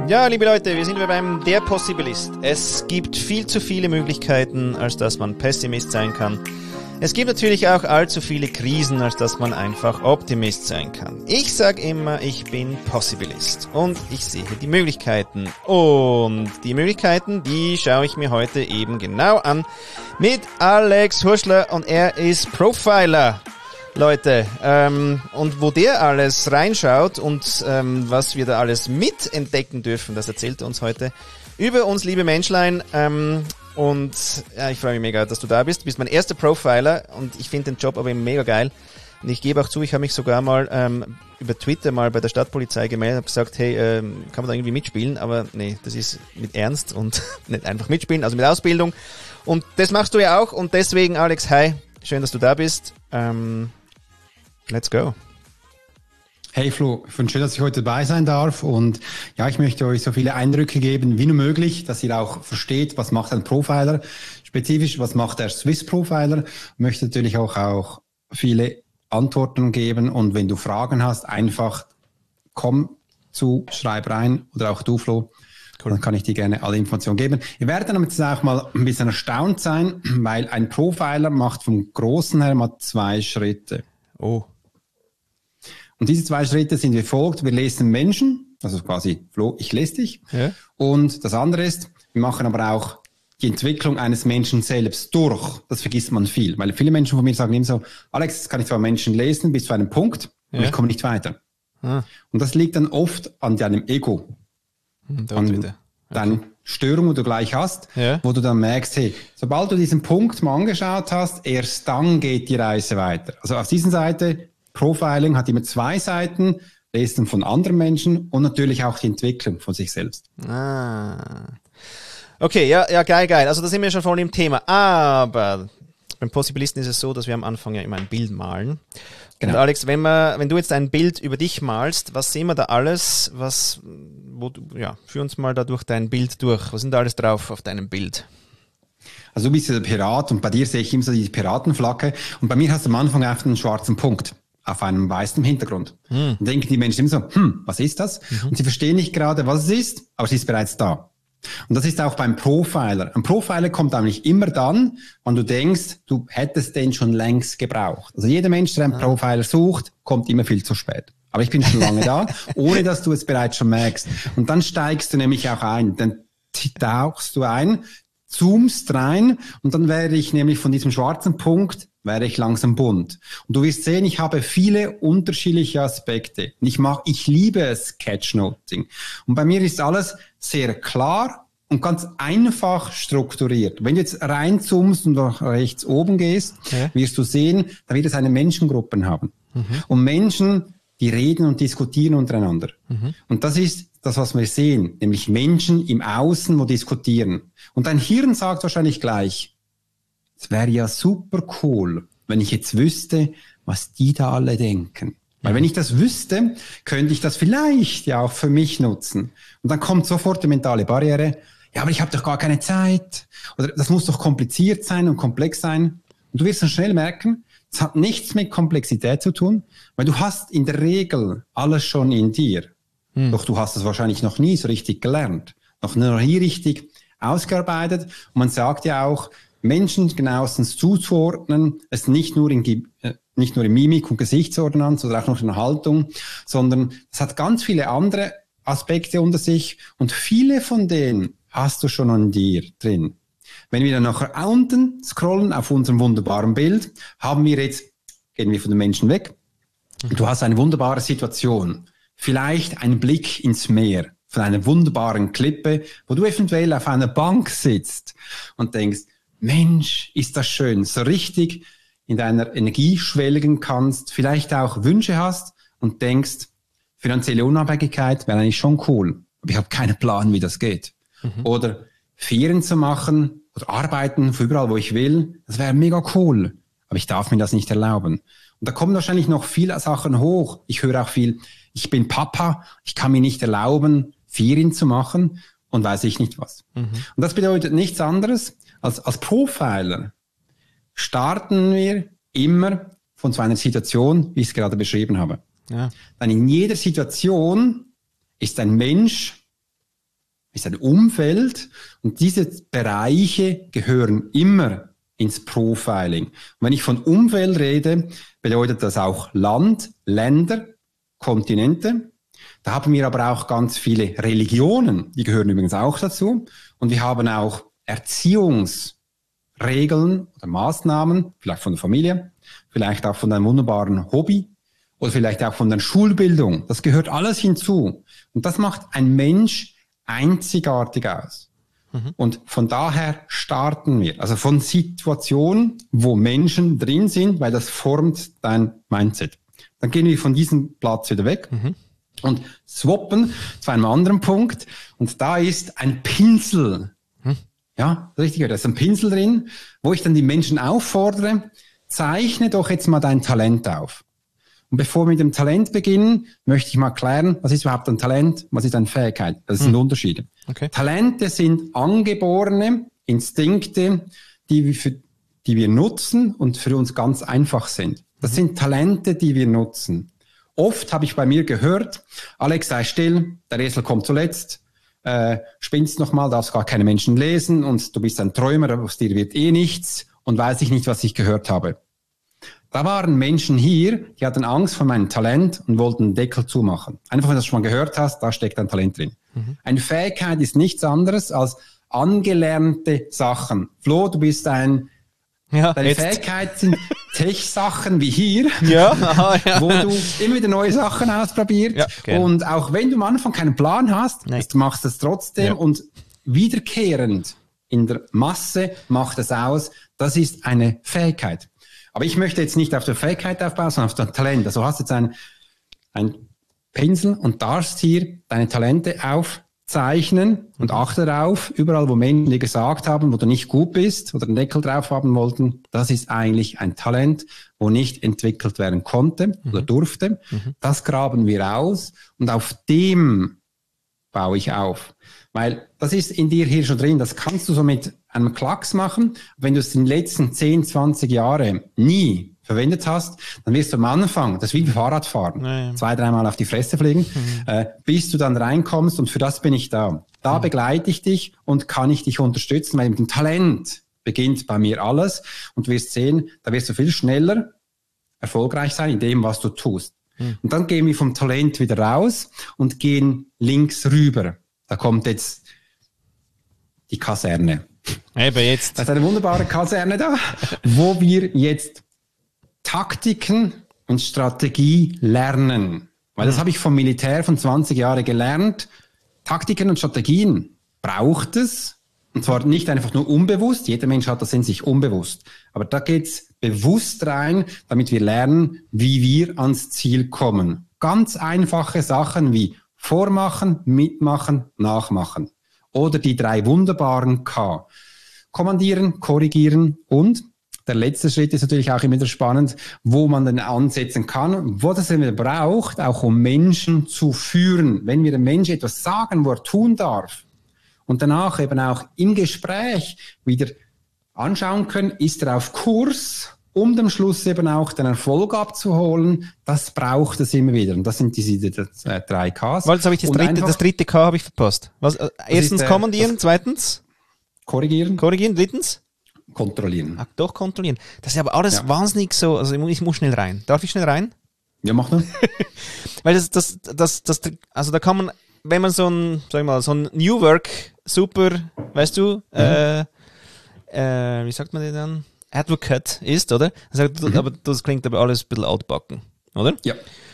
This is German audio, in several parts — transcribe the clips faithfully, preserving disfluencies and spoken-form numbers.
Ja, liebe Leute, wir sind wieder beim Der Possibilist. Es gibt viel zu viele Möglichkeiten, als dass man Pessimist sein kann. Es gibt natürlich auch allzu viele Krisen, als dass man einfach Optimist sein kann. Ich sag immer, ich bin Possibilist und ich sehe die Möglichkeiten. Und die Möglichkeiten, die schaue ich mir heute eben genau an mit Alex Hurschler und er ist Profiler. Leute, ähm, und wo der alles reinschaut und ähm, was wir da alles mitentdecken dürfen, das erzählt er uns heute über uns, liebe Menschlein. Ähm, und ja, ich freue mich mega, dass du da bist. Du bist mein erster Profiler und ich finde den Job aber mega geil. Und ich gebe auch zu, ich habe mich sogar mal ähm, über Twitter mal bei der Stadtpolizei gemeldet, habe gesagt, hey, ähm, kann man da irgendwie mitspielen? Aber nee, das ist mit Ernst und nicht einfach mitspielen, also mit Ausbildung. Und das machst du ja auch und deswegen, Alex, hi, schön, dass du da bist. Ähm, Let's go. Hey Flo, ich finde schön, dass ich heute dabei sein darf und ja, ich möchte euch so viele Eindrücke geben, wie nur möglich, dass ihr auch versteht, was macht ein Profiler, spezifisch, was macht der Swiss Profiler. Ich möchte natürlich auch, auch viele Antworten geben und wenn du Fragen hast, einfach komm zu, schreib rein oder auch du Flo, cool. Dann kann ich dir gerne alle Informationen geben. Ihr werdet dann jetzt auch mal ein bisschen erstaunt sein, weil ein Profiler macht vom Großen her mal zwei Schritte. Oh. Und diese zwei Schritte sind wie folgt. Wir lesen Menschen, also quasi, Flo, ich lese dich. Ja. Und das andere ist, wir machen aber auch die Entwicklung eines Menschen selbst durch. Das vergisst man viel. Weil viele Menschen von mir sagen immer so, Alex, das kann ich zwar Menschen lesen bis zu einem Punkt, ja. aber ich komme nicht weiter. Ah. Und das liegt dann oft an deinem Ego. Hm, an wieder. Okay. deinen Störungen, die du gleich hast, ja. wo du dann merkst, hey, sobald du diesen Punkt mal angeschaut hast, erst dann geht die Reise weiter. Also auf dieser Seite, Profiling hat immer zwei Seiten, Lesen von anderen Menschen und natürlich auch die Entwicklung von sich selbst. Ah. Okay, ja, ja, geil, geil. Also da sind wir schon voll im Thema. Aber beim Possibilisten ist es so, dass wir am Anfang ja immer ein Bild malen. Genau. Und Alex, wenn man, wenn du jetzt ein Bild über dich malst, was sehen wir da alles? Was, wo du, ja, führ uns mal da durch dein Bild durch. Was sind da alles drauf auf deinem Bild? Also du bist ja der Pirat und bei dir sehe ich immer so die Piratenflagge und bei mir hast du am Anfang einfach einen schwarzen Punkt auf einem weißen Hintergrund. Hm. Und denken die Menschen immer so, hm, was ist das? Mhm. Und sie verstehen nicht gerade, was es ist, aber es ist bereits da. Und das ist auch beim Profiler. Ein Profiler kommt eigentlich immer dann, wenn du denkst, du hättest den schon längst gebraucht. Also jeder Mensch, der einen ah. Profiler sucht, kommt immer viel zu spät. Aber ich bin schon lange da, ohne dass du es bereits schon merkst. Und dann steigst du nämlich auch ein. Dann tauchst du ein, zoomst rein und dann werde ich nämlich von diesem schwarzen Punkt werde ich langsam bunt. Und du wirst sehen, ich habe viele unterschiedliche Aspekte. Und ich mag, ich liebe Sketchnoting. Und bei mir ist alles sehr klar und ganz einfach strukturiert. Wenn du jetzt reinzoomst und nach rechts oben gehst, ja. wirst du sehen, da wird es eine Menschengruppe haben. Mhm. Und Menschen, die reden und diskutieren untereinander. Mhm. Und das ist das, was wir sehen, nämlich Menschen im Außen, wo diskutieren. Und dein Hirn sagt wahrscheinlich gleich, es wäre ja super cool, wenn ich jetzt wüsste, was die da alle denken. Weil wenn ich das wüsste, könnte ich das vielleicht ja auch für mich nutzen. Und dann kommt sofort die mentale Barriere. Ja, aber ich habe doch gar keine Zeit. Oder das muss doch kompliziert sein und komplex sein. Und du wirst dann schnell merken, es hat nichts mit Komplexität zu tun, weil du hast in der Regel alles schon in dir. Hm. Doch du hast es wahrscheinlich noch nie so richtig gelernt. Noch nie richtig ausgearbeitet. Und man sagt ja auch, Menschen genauestens zuzuordnen, es nicht nur in, nicht nur in Mimik und Gesichtsordnanz oder auch noch in der Haltung, sondern es hat ganz viele andere Aspekte unter sich und viele von denen hast du schon an dir drin. Wenn wir dann nachher unten scrollen auf unserem wunderbaren Bild, haben wir jetzt, gehen wir von den Menschen weg, mhm. du hast eine wunderbare Situation, vielleicht einen Blick ins Meer von einer wunderbaren Klippe, wo du eventuell auf einer Bank sitzt und denkst, Mensch, ist das schön, so richtig in deiner Energie schwelgen kannst, vielleicht auch Wünsche hast und denkst, finanzielle Unabhängigkeit wäre eigentlich schon cool, aber ich habe keinen Plan, wie das geht. Mhm. Oder Ferien zu machen oder arbeiten für überall, wo ich will, das wäre mega cool, aber ich darf mir das nicht erlauben. Und da kommen wahrscheinlich noch viele Sachen hoch. Ich höre auch viel, ich bin Papa, ich kann mir nicht erlauben, Ferien zu machen und weiß ich nicht was. Mhm. Und das bedeutet nichts anderes, als, als Profiler starten wir immer von so einer Situation, wie ich es gerade beschrieben habe. Ja. Dann in jeder Situation ist ein Mensch ist ein Umfeld und diese Bereiche gehören immer ins Profiling. Und wenn ich von Umfeld rede, bedeutet das auch Land, Länder, Kontinente. Da haben wir aber auch ganz viele Religionen, die gehören übrigens auch dazu. Und wir haben auch Erziehungsregeln oder Maßnahmen, vielleicht von der Familie, vielleicht auch von einem wunderbaren Hobby oder vielleicht auch von der Schulbildung. Das gehört alles hinzu. Und das macht ein Mensch einzigartig aus. Mhm. Und von daher starten wir. Also von Situationen, wo Menschen drin sind, weil das formt dein Mindset. Dann gehen wir von diesem Platz wieder weg. Mhm. Und swappen zu einem anderen Punkt. Und da ist ein Pinsel. Hm. Ja, richtig. Da ist ein Pinsel drin, wo ich dann die Menschen auffordere, zeichne doch jetzt mal dein Talent auf. Und bevor wir mit dem Talent beginnen, möchte ich mal klären, was ist überhaupt ein Talent, was ist eine Fähigkeit? Das sind hm. Unterschiede. Okay. Talente sind angeborene Instinkte, die wir, für, die wir nutzen und für uns ganz einfach sind. Das mhm. sind Talente, die wir nutzen. Oft habe ich bei mir gehört, Alex, sei still, der Esel kommt zuletzt, äh, spinnst nochmal, darfst gar keine Menschen lesen und du bist ein Träumer, aus dir wird eh nichts und weiß ich nicht, was ich gehört habe. Da waren Menschen hier, die hatten Angst vor meinem Talent und wollten den Deckel zumachen. Einfach, wenn du das schon mal gehört hast, da steckt ein Talent drin. Mhm. Eine Fähigkeit ist nichts anderes als angelernte Sachen. Flo, du bist ein... Ja, Deine jetzt. Fähigkeit sind Tech-Sachen wie hier, ja, aha, ja. wo du immer wieder neue Sachen ausprobierst. Ja, und auch wenn du am Anfang keinen Plan hast, du machst es trotzdem ja. und wiederkehrend in der Masse macht es aus. Das ist eine Fähigkeit. Aber ich möchte jetzt nicht auf der Fähigkeit aufbauen, sondern auf dein Talent. Also du hast jetzt ein, ein Pinsel und darfst hier deine Talente aufzeichnen und achte darauf, überall wo Menschen dir gesagt haben, wo du nicht gut bist oder einen Deckel drauf haben wollten, das ist eigentlich ein Talent, wo nicht entwickelt werden konnte mhm. oder durfte. Mhm. Das graben wir aus und auf dem baue ich auf. Weil das ist in dir hier schon drin, das kannst du so mit einem Klacks machen. Wenn du es in den letzten zehn, zwanzig Jahren nie verwendet hast, dann wirst du am Anfang, das ist wie Fahrradfahren, ja. zwei, dreimal auf die Fresse fliegen, mhm. äh, bis du dann reinkommst und für das bin ich da. Da mhm. begleite ich dich und kann ich dich unterstützen, weil mit dem Talent beginnt bei mir alles und du wirst sehen, da wirst du viel schneller erfolgreich sein in dem, was du tust. Mhm. Und dann gehen wir vom Talent wieder raus und gehen links rüber. Da kommt jetzt die Kaserne. Eben jetzt. Das ist eine wunderbare Kaserne da, wo wir jetzt Taktiken und Strategie lernen. Weil das habe ich vom Militär von zwanzig Jahren gelernt. Taktiken und Strategien braucht es. Und zwar nicht einfach nur unbewusst. Jeder Mensch hat das in sich unbewusst. Aber da geht's bewusst rein, damit wir lernen, wie wir ans Ziel kommen. Ganz einfache Sachen wie Vormachen, Mitmachen, Nachmachen. Oder die drei wunderbaren K. Kommandieren, korrigieren und der letzte Schritt ist natürlich auch immer wieder spannend, wo man dann ansetzen kann, wo das immer braucht, auch um Menschen zu führen. Wenn wir dem Menschen etwas sagen, wo er tun darf und danach eben auch im Gespräch wieder anschauen können, ist er auf Kurs, um dem Schluss eben auch den Erfolg abzuholen, das braucht es immer wieder. Und das sind diese die, die, äh, drei Ks. Weil jetzt habe ich das dritte, einfach, das dritte K habe ich verpasst. Was, äh, erstens ist, äh, kommandieren, das, zweitens korrigieren. Korrigieren, drittens? Kontrollieren. Ach, doch, kontrollieren. Das ist aber alles ja. wahnsinnig so, also ich muss, ich muss schnell rein. Darf ich schnell rein? Ja, mach nur. Weil das, das, das, das, also da kann man, wenn man so ein, sag ich mal, so ein New Work, super, weißt du, mhm. äh, äh, wie sagt man den dann? Advocate ist, oder? Sagt, mhm. aber das klingt aber alles ein bisschen altbacken, oder? Ja.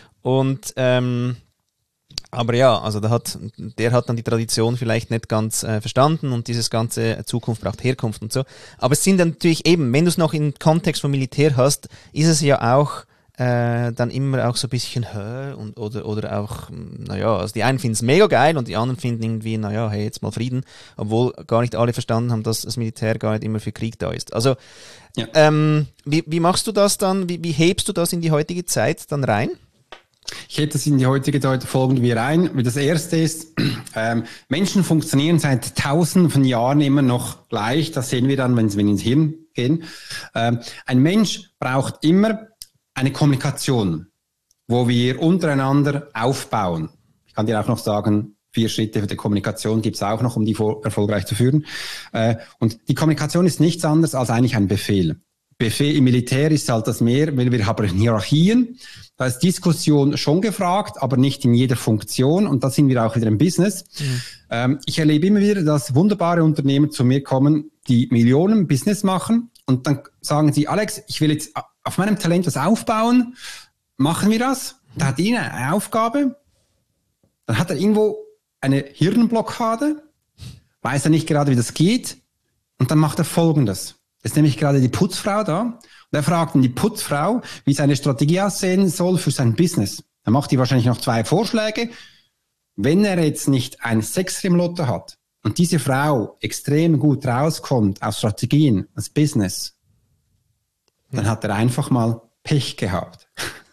Und, ähm, aber ja, also da hat, der hat dann die Tradition vielleicht nicht ganz äh, verstanden und dieses ganze Zukunft braucht Herkunft und so. Aber es sind dann natürlich eben, wenn du es noch im Kontext vom Militär hast, ist es ja auch äh, dann immer auch so ein bisschen hä und oder oder auch, naja, also die einen finden es mega geil und die anderen finden irgendwie, naja, hey, jetzt mal Frieden, obwohl gar nicht alle verstanden haben, dass das Militär gar nicht immer für Krieg da ist. Also ja. ähm, wie, wie machst du das dann, wie, wie hebst du das in die heutige Zeit dann rein? Ich hätte es in die heutige Zeit folgend wie rein. Das erste ist, ähm, Menschen funktionieren seit tausenden von Jahren immer noch gleich. Das sehen wir dann, wenn wir ins Hirn gehen. Ähm, ein Mensch braucht immer eine Kommunikation, wo wir untereinander aufbauen. Ich kann dir auch noch sagen, Vier Schritte der Kommunikation gibt's auch noch, um die erfolgreich zu führen. Äh, und die Kommunikation ist nichts anderes als eigentlich ein Befehl. Befehl im Militär ist halt das mehr, weil wir haben Hierarchien. Da ist Diskussion schon gefragt, aber nicht in jeder Funktion. Und da sind wir auch wieder im Business. Mhm. Ähm, ich erlebe immer wieder, dass wunderbare Unternehmer zu mir kommen, die Millionen Business machen. Und dann sagen sie, Alex, ich will jetzt auf meinem Talent was aufbauen. Machen wir das? Da hat er eine Aufgabe. Dann hat er irgendwo eine Hirnblockade. Weiß er nicht gerade, wie das geht. Und dann macht er Folgendes. Das ist nämlich gerade die Putzfrau da. Und er fragt dann die Putzfrau, wie seine Strategie aussehen soll für sein Business. Er macht ihr wahrscheinlich noch zwei Vorschläge. Wenn er jetzt nicht ein Sechser im Lotto hat und diese Frau extrem gut rauskommt aus Strategien, aus Business, dann hat er einfach mal Pech gehabt.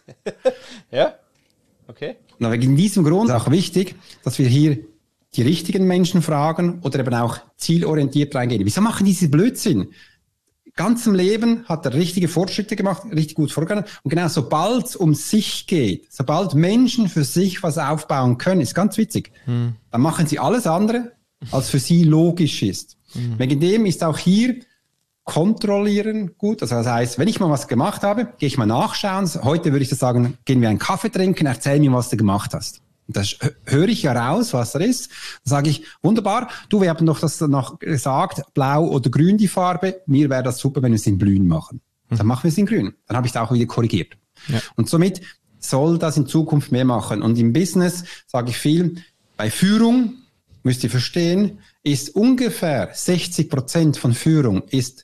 Ja, okay. Und wegen diesem Grund ist auch wichtig, dass wir hier die richtigen Menschen fragen oder eben auch zielorientiert reingehen. Wieso machen die diese Blödsinn? Ganz im Leben hat er richtige Fortschritte gemacht, richtig gut vorgegangen. Und genau, sobald es um sich geht, sobald Menschen für sich was aufbauen können, ist ganz witzig, hm. dann machen sie alles andere, als für sie logisch ist. Hm. Wegen dem ist auch hier kontrollieren gut. Also das heißt, wenn ich mal was gemacht habe, gehe ich mal nachschauen. Heute würde ich das sagen, gehen wir einen Kaffee trinken, erzähl mir, was du gemacht hast. Und das höre ich ja raus, was da ist. Dann sage ich, wunderbar, du, wir haben doch das noch gesagt, blau oder grün die Farbe. Mir wäre das super, wenn wir es in grün machen. Dann machen wir es in grün. Dann habe ich es auch wieder korrigiert. Ja. Und somit soll das in Zukunft mehr machen. Und im Business sage ich viel, bei Führung, müsst ihr verstehen, ist ungefähr sechzig Prozent von Führung ist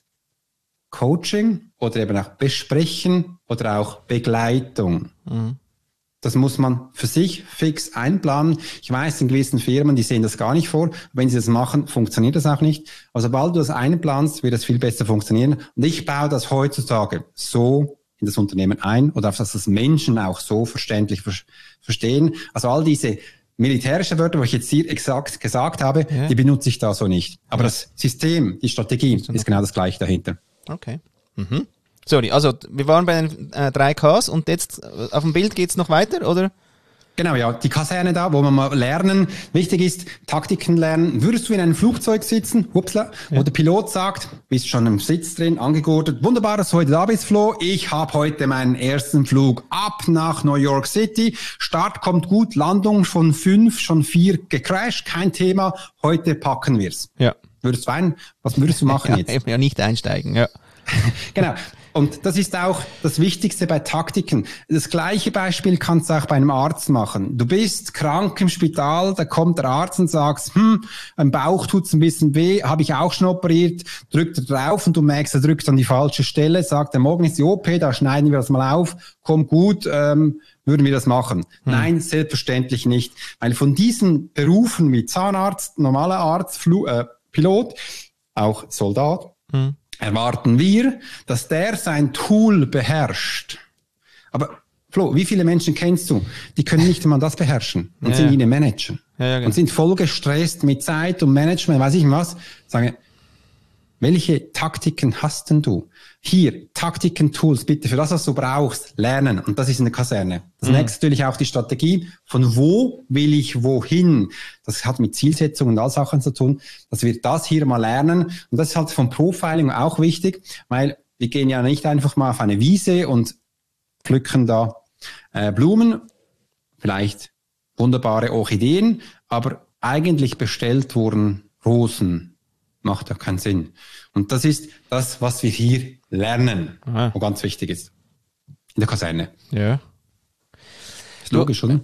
Coaching oder eben auch Besprechen oder auch Begleitung. Mhm. Das muss man für sich fix einplanen. Ich weiß, in gewissen Firmen, die sehen das gar nicht vor. Wenn sie das machen, funktioniert das auch nicht. Also sobald du das einplanst, wird das viel besser funktionieren. Und ich baue das heutzutage so in das Unternehmen ein oder auf dass das Menschen auch so verständlich ver- verstehen. Also all diese militärischen Wörter, wo ich jetzt hier exakt gesagt habe, ja. die benutze ich da so nicht. Aber ja. das System, die Strategie ist genau das gleiche dahinter. Okay. Mhm. Sorry, also wir waren bei den äh, drei Ks und jetzt äh, auf dem Bild geht's noch weiter, oder? Genau, ja, die Kaserne da, wo man mal lernen, wichtig ist, Taktiken lernen. Würdest du in einem Flugzeug sitzen, hupsla, ja. wo der Pilot sagt, bist schon im Sitz drin, angegurtet, wunderbar, dass du heute da bist, Flo, ich habe heute meinen ersten Flug ab nach New York City, Start kommt gut, Landung von fünf, schon vier gecrashed, kein Thema, heute packen wir's. Ja. Würdest du ein, was würdest du machen ja, jetzt? Ja, nicht einsteigen, ja. Genau. Und das ist auch das Wichtigste bei Taktiken. Das gleiche Beispiel kannst du auch bei einem Arzt machen. Du bist krank im Spital, da kommt der Arzt und sagt, hm, am Bauch tut's ein bisschen weh, habe ich auch schon operiert, drückt er drauf und du merkst, er drückt an die falsche Stelle, sagt er, morgen ist die O P, da schneiden wir das mal auf, kommt gut, ähm, würden wir das machen? Hm. Nein, selbstverständlich nicht. Weil von diesen Berufen wie Zahnarzt, normaler Arzt, Flu- äh, Pilot, auch Soldat, hm. erwarten wir, dass der sein Tool beherrscht. Aber Flo, wie viele Menschen kennst du, die können nicht einmal das beherrschen und ja, sind in den Manager ja, ja, genau. und sind voll gestresst mit Zeit und Management, weiß ich was. Sagen, welche Taktiken hast denn du? Hier, Taktiken, Tools, bitte für das, was du brauchst, lernen. Und das ist in der Kaserne. Das mhm. nächste natürlich auch die Strategie, von wo will ich wohin? Das hat mit Zielsetzung und all Sachen zu tun, dass wir das hier mal lernen. Und das ist halt vom Profiling auch wichtig, weil wir gehen ja nicht einfach mal auf eine Wiese und pflücken da äh, Blumen, vielleicht wunderbare Orchideen, aber eigentlich bestellt wurden Rosen. Macht ja keinen Sinn. Und das ist das, was wir hier lernen, Aha. wo ganz wichtig ist. In der Kaserne. Ja. Ist logisch, oder?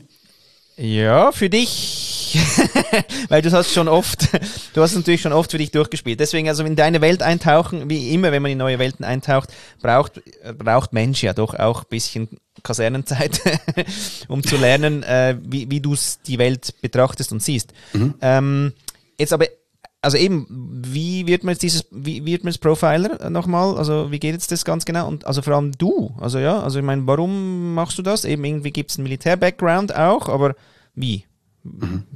Ja, für dich. Weil du hast schon oft, du hast es natürlich schon oft für dich durchgespielt. Deswegen, also in deine Welt eintauchen, wie immer, wenn man in neue Welten eintaucht, braucht, braucht Mensch ja doch auch ein bisschen Kasernenzeit, um zu lernen, äh, wie, wie du die Welt betrachtest und siehst. Mhm. Ähm, jetzt aber, also eben, wie wird man jetzt dieses, wie wird man jetzt Profiler nochmal? Also wie geht jetzt das ganz genau? Und also vor allem du, also ja, also ich meine, warum machst du das? Eben irgendwie gibt es einen Militär-Background auch, aber wie? Mhm. Wie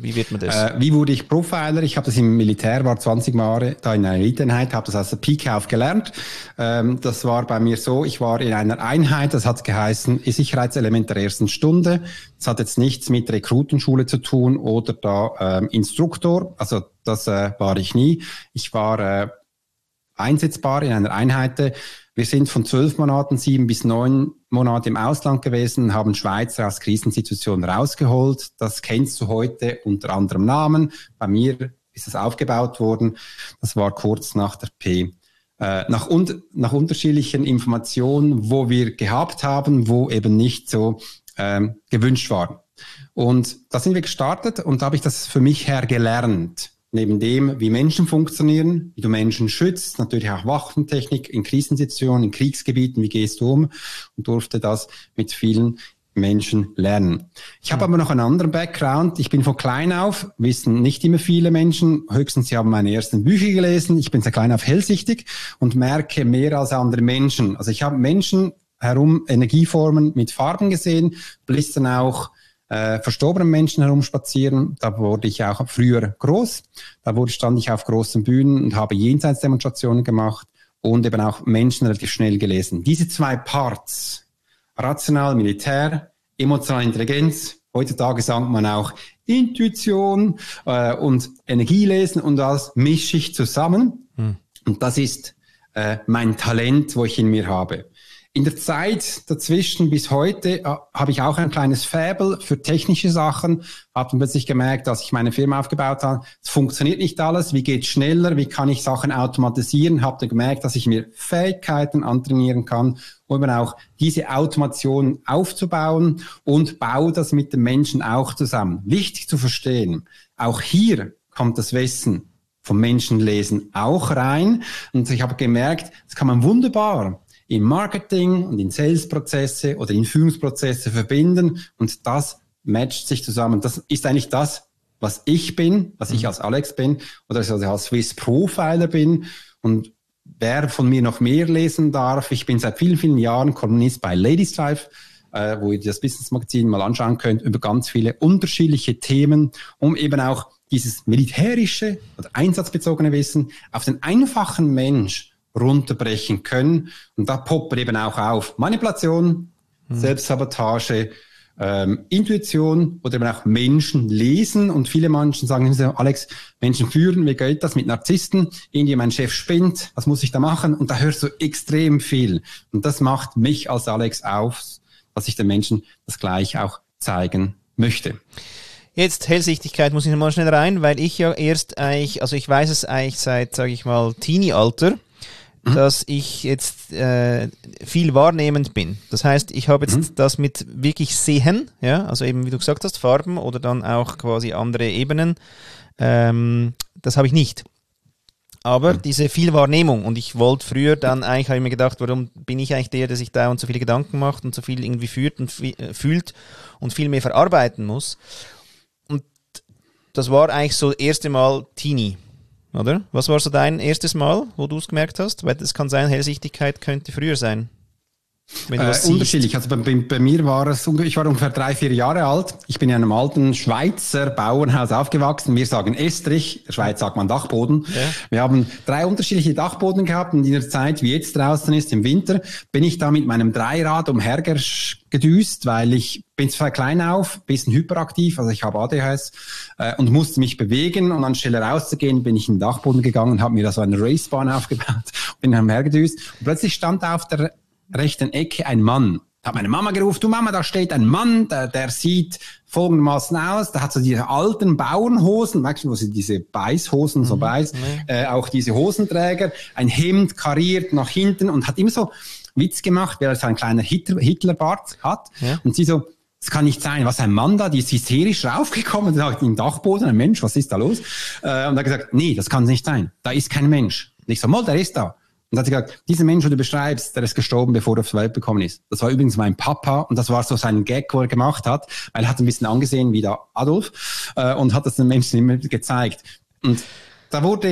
Wie wird man das? Äh, wie wurde ich Profiler? Ich habe das im Militär, war zwanzig Jahre da in einer Eliteeinheit, habe das aus der Pike auf gelernt. Ähm, das war bei mir so, ich war in einer Einheit, das hat geheißen, Sicherheitselement der ersten Stunde. Das hat jetzt nichts mit Rekrutenschule zu tun oder da ähm, Instruktor, also das äh, war ich nie. Ich war äh, einsetzbar in einer Einheit. Wir sind von zwölf Monaten, sieben bis neun Monate im Ausland gewesen, haben Schweizer aus Krisensituationen rausgeholt. Das kennst du heute unter anderem Namen. Bei mir ist es aufgebaut worden. Das war kurz nach der P. Äh, nach, un- nach unterschiedlichen Informationen, wo wir gehabt haben, wo eben nicht so ähm, gewünscht waren. Und da sind wir gestartet und da habe ich das für mich her gelernt. Neben dem, wie Menschen funktionieren, wie du Menschen schützt, natürlich auch Waffentechnik in Krisensituationen, in Kriegsgebieten, wie gehst du um, und durfte das mit vielen Menschen lernen. Ich habe aber noch einen anderen Background. Ich bin von klein auf, wissen nicht immer viele Menschen, höchstens sie haben meine ersten Bücher gelesen. Ich bin sehr klein auf hellsichtig und merke mehr als andere Menschen. Also ich habe Menschen herum Energieformen mit Farben gesehen, blitzen auch Äh, verstorbenen Menschen herumspazieren. Da wurde ich auch früher groß. Da wurde, stand ich auf großen Bühnen und habe Jenseitsdemonstrationen gemacht und eben auch Menschen relativ schnell gelesen. Diese zwei Parts, rational, militär, emotionale Intelligenz, heutzutage sagt man auch Intuition äh, und Energielesen, und das mische ich zusammen. Hm. Und das ist äh, mein Talent, wo ich in mir habe. In der Zeit dazwischen bis heute äh, habe ich auch ein kleines Faible für technische Sachen, habe dann plötzlich gemerkt, dass ich meine Firma aufgebaut habe, es funktioniert nicht alles, wie geht's schneller, wie kann ich Sachen automatisieren, habe dann gemerkt, dass ich mir Fähigkeiten antrainieren kann, um eben auch diese Automation aufzubauen, und baue das mit den Menschen auch zusammen. Wichtig zu verstehen, auch hier kommt das Wissen vom Menschenlesen auch rein, und ich habe gemerkt, das kann man wunderbar in Marketing und in Sales-Prozesse oder in Führungsprozesse verbinden, und das matcht sich zusammen. Das ist eigentlich das, was ich bin, was ich als Alex bin oder also als Swiss Profiler bin. Und wer von mir noch mehr lesen darf, ich bin seit vielen, vielen Jahren Kolumnist bei Ladies Drive, äh, wo ihr das Business Magazin mal anschauen könnt, über ganz viele unterschiedliche Themen, um eben auch dieses militärische oder einsatzbezogene Wissen auf den einfachen Mensch runterbrechen können. Und da poppt eben auch auf Manipulation, hm. Selbstsabotage, ähm, Intuition oder eben auch Menschen lesen. Und viele Menschen sagen, Alex, Menschen führen, wie geht das mit Narzissten? Irgendwie mein Chef spinnt, was muss ich da machen? Und da hörst du extrem viel. Und das macht mich als Alex auf, dass ich den Menschen das gleich auch zeigen möchte. Jetzt Hellsichtigkeit muss ich nochmal schnell rein, weil ich ja erst eigentlich, also ich weiß es eigentlich seit, sage ich mal, Teenie-Alter, dass ich jetzt äh, viel wahrnehmend bin. Das heißt, ich habe jetzt mhm. das mit wirklich Sehen, ja, also eben wie du gesagt hast, Farben oder dann auch quasi andere Ebenen, ähm, das habe ich nicht. Aber mhm. diese Vielwahrnehmung, und ich wollte früher dann eigentlich, habe ich mir gedacht, warum bin ich eigentlich der, der sich dauernd so viele Gedanken macht und so viel irgendwie fühlt und äh, fühlt und viel mehr verarbeiten muss. Und das war eigentlich so das erste Mal Teenie. Oder? Was war so dein erstes Mal, wo du es gemerkt hast? Weil es kann sein, Hellsichtigkeit könnte früher sein. Wenn du äh, unterschiedlich. Also bei, bei, bei mir war es, ich war ungefähr drei, vier Jahre alt. Ich bin in einem alten Schweizer Bauernhaus aufgewachsen. Wir sagen Estrich, in der Schweiz sagt man Dachboden. Ja. Wir haben drei unterschiedliche Dachboden gehabt, und in der Zeit, wie jetzt draußen ist, im Winter, bin ich da mit meinem Dreirad umhergedüst, weil ich bin zwar klein auf, bisschen hyperaktiv, also ich habe A D H S äh, und musste mich bewegen, und anstelle rauszugehen, bin ich in den Dachboden gegangen und habe mir da so eine Racebahn aufgebaut, bin umhergedüst, und plötzlich stand da auf der rechten Ecke ein Mann. Ich habe meine Mama gerufen, du Mama, da steht ein Mann, der, der sieht folgendermaßen aus, der hat so diese alten Bauernhosen, merkst du, wo sie diese Beißhosen, so beiß, mhm. äh, auch diese Hosenträger, ein Hemd kariert nach hinten, und hat immer so Witz gemacht, weil er so ein kleiner Hitler, Hitlerbart hat, ja. Und sie so, das kann nicht sein, was ein Mann da, die ist hysterisch raufgekommen, und sagt, im Dachboden, ein Mensch, was ist da los? Äh, und er hat gesagt, nee, das kann nicht sein, da ist kein Mensch. Und ich so, mal, der ist da. Und hat sie gesagt, dieser Mensch, den du beschreibst, der ist gestorben, bevor er auf die Welt gekommen ist. Das war übrigens mein Papa, und das war so sein Gag, wo er gemacht hat, weil er hat ein bisschen angesehen wie der Adolf äh, und hat das den Menschen immer gezeigt. Und da wurde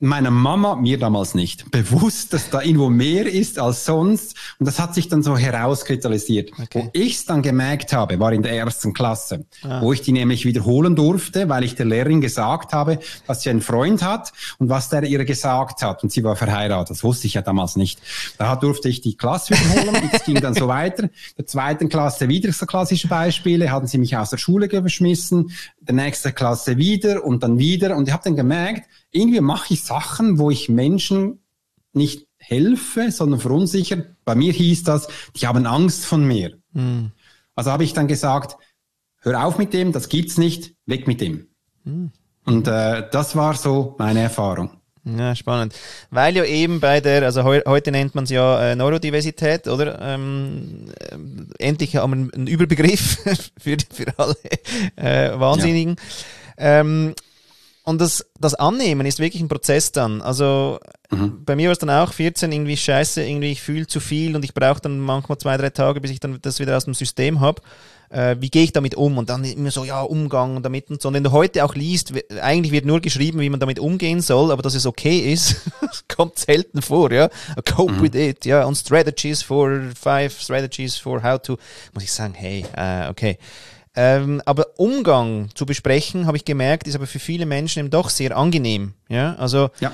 meiner Mama, mir damals nicht, bewusst, dass da irgendwo mehr ist als sonst. Und das hat sich dann so herauskristallisiert. Okay. Wo ich es dann gemerkt habe, war in der ersten Klasse, ah. wo ich die nämlich wiederholen durfte, weil ich der Lehrerin gesagt habe, dass sie einen Freund hat und was der ihr gesagt hat. Und sie war verheiratet. Das wusste ich ja damals nicht. Da durfte ich die Klasse wiederholen. Und es ging dann so weiter. In der zweiten Klasse wieder so klassische Beispiele. Hatten sie mich aus der Schule geschmissen. Der nächste Klasse wieder und dann wieder. Und ich habe dann gemerkt, irgendwie mache ich Sachen, wo ich Menschen nicht helfe, sondern verunsichern. Bei mir hieß das, die haben Angst von mir. Mhm. Also habe ich dann gesagt, hör auf mit dem, das gibt's nicht, weg mit dem. Mhm. Und äh, das war so meine Erfahrung. Ja, spannend. Weil ja eben bei der, also heu, heute nennt man es ja äh, Neurodiversität, oder? Ähm, äh, endlich haben wir einen Überbegriff für, für alle äh, Wahnsinnigen. Ja. Ähm, Und das, das Annehmen ist wirklich ein Prozess dann. Also mhm. bei mir war es dann auch vierzehn, irgendwie scheiße, irgendwie ich fühle zu viel und ich brauche dann manchmal zwei, drei Tage, bis ich dann das wieder aus dem System habe. Äh, wie gehe ich damit um? Und dann immer so, ja, Umgang damit und so. Und wenn du heute auch liest, eigentlich wird nur geschrieben, wie man damit umgehen soll, aber dass es okay ist, kommt selten vor, ja. Cope mhm. with it, ja. Und Strategies for, five Strategies for how to, muss ich sagen, hey, äh, okay. Ähm, aber Umgang zu besprechen, habe ich gemerkt, ist aber für viele Menschen eben doch sehr angenehm. Ja, also ja.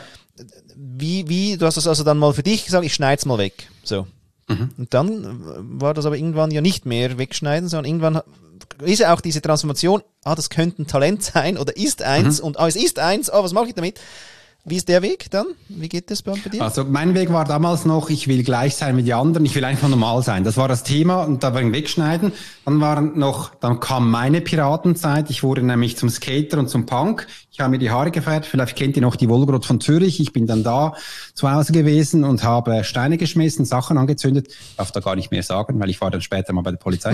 wie, wie, du hast das also dann mal für dich gesagt, ich schneid's mal weg. So. Mhm. Und dann war das aber irgendwann ja nicht mehr wegschneiden, sondern irgendwann ist ja auch diese Transformation, ah, das könnte ein Talent sein oder ist eins mhm. und ah, es ist eins, ah, was mache ich damit? Wie ist der Weg dann? Wie geht das bei dir? Also mein Weg war damals noch, ich will gleich sein mit den anderen, ich will einfach normal sein. Das war das Thema und da war ich wegschneiden. Dann waren noch, dann kam meine Piratenzeit. Ich wurde nämlich zum Skater und zum Punk. Ich habe mir die Haare gefärbt. Vielleicht kennt ihr noch die Wolgrot von Zürich. Ich bin dann da zu Hause gewesen und habe Steine geschmissen, Sachen angezündet. Ich darf da gar nicht mehr sagen, weil ich war dann später mal bei der Polizei.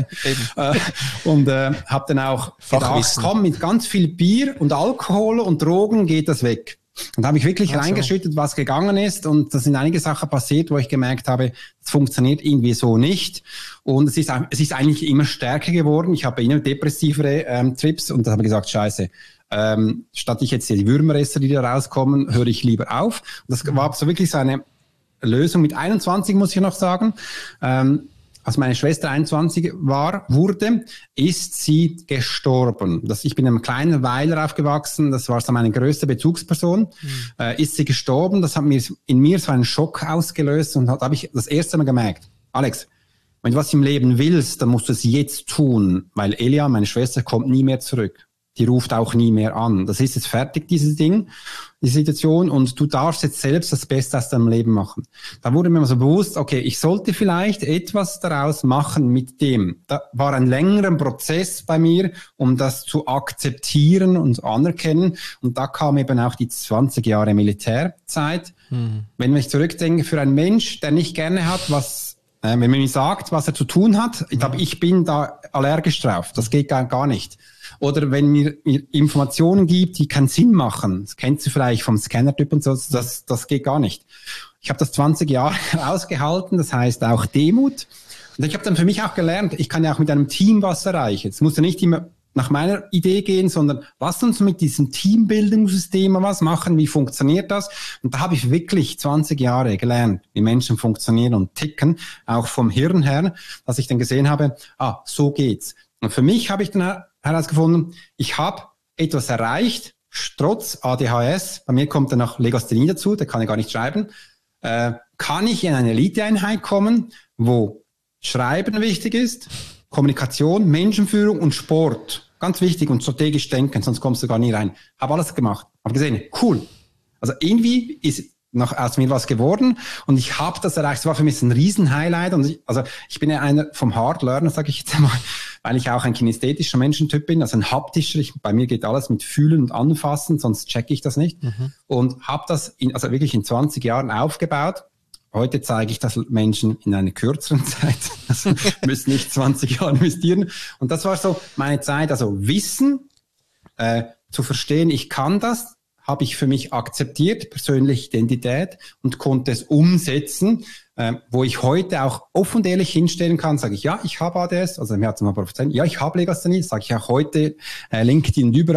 und äh, habe dann auch gedacht, komm, mit ganz viel Bier und Alkohol und Drogen geht das weg. Und da habe ich wirklich Ach reingeschüttet, so. was gegangen ist. Und da sind einige Sachen passiert, wo ich gemerkt habe, es funktioniert irgendwie so nicht. Und es ist, es ist eigentlich immer stärker geworden. Ich habe immer depressivere ähm, Trips und da habe ich gesagt, scheiße, ähm, statt ich jetzt die Würmeresser, die da rauskommen, höre ich lieber auf. Und das war so wirklich so eine Lösung mit einundzwanzig, muss ich noch sagen. Ähm, Als meine Schwester einundzwanzig war, wurde, ist sie gestorben. Das, ich bin in einem kleinen Weiler aufgewachsen, das war so meine größte Bezugsperson. Mhm. Äh, ist sie gestorben, das hat mir in mir so einen Schock ausgelöst und da habe ich das erste Mal gemerkt, Alex, wenn du was im Leben willst, dann musst du es jetzt tun, weil Elia, meine Schwester, kommt nie mehr zurück. Die ruft auch nie mehr an. Das ist jetzt fertig, dieses Ding, die Situation, und du darfst jetzt selbst das Beste aus deinem Leben machen. Da wurde mir so bewusst, okay, ich sollte vielleicht etwas daraus machen mit dem. Da war ein längerer Prozess bei mir, um das zu akzeptieren und anerkennen. Und da kam eben auch die zwanzig Jahre Militärzeit. Mhm. Wenn ich zurückdenke, für einen Mensch, der nicht gerne hat, was, äh, wenn man mir sagt, was er zu tun hat, ich glaube, ich bin da allergisch drauf. Das geht gar, gar nicht. Oder wenn mir, mir Informationen gibt, die keinen Sinn machen. Das kennst du vielleicht vom Scanner-Typ und so. Das, das geht gar nicht. Ich habe das zwanzig Jahre ausgehalten. Das heißt auch Demut. Und ich habe dann für mich auch gelernt, ich kann ja auch mit einem Team was erreichen. Es muss ja nicht immer nach meiner Idee gehen, sondern lass uns mit diesem Teambildungssystem was machen. Wie funktioniert das? Und da habe ich wirklich zwanzig Jahre gelernt, wie Menschen funktionieren und ticken, auch vom Hirn her, dass ich dann gesehen habe, ah, so geht's. Und für mich habe ich dann herausgefunden, ich habe etwas erreicht, trotz A D H S, bei mir kommt dann noch Legasthenie dazu, der kann ich gar nicht schreiben, äh, kann ich in eine Eliteeinheit kommen, wo Schreiben wichtig ist, Kommunikation, Menschenführung und Sport, ganz wichtig, und strategisch denken, sonst kommst du gar nie rein. Habe alles gemacht, habe gesehen, cool. Also irgendwie ist noch aus mir was geworden und ich habe das erreicht. Es war für mich ein Riesen-Highlight. Und ich, also ich bin ja einer vom Hard Learner, sage ich jetzt einmal, weil ich auch ein kinästhetischer Menschentyp bin, also ein haptischer. Ich, bei mir geht alles mit Fühlen und Anfassen, sonst checke ich das nicht. Mhm. Und habe das in, also wirklich in zwanzig Jahren aufgebaut. Heute zeige ich das Menschen in einer kürzeren Zeit. Also müssen nicht zwanzig Jahre investieren. Und das war so meine Zeit. Also Wissen, äh, zu verstehen, ich kann das, habe ich für mich akzeptiert, persönliche Identität, und konnte es umsetzen, äh, wo ich heute auch offen und ehrlich hinstellen kann, sage ich, ja, ich habe A D S, also mir hat es mal prophezeit, ja, ich habe Legasthenie, sage ich auch heute, äh, LinkedIn und überall.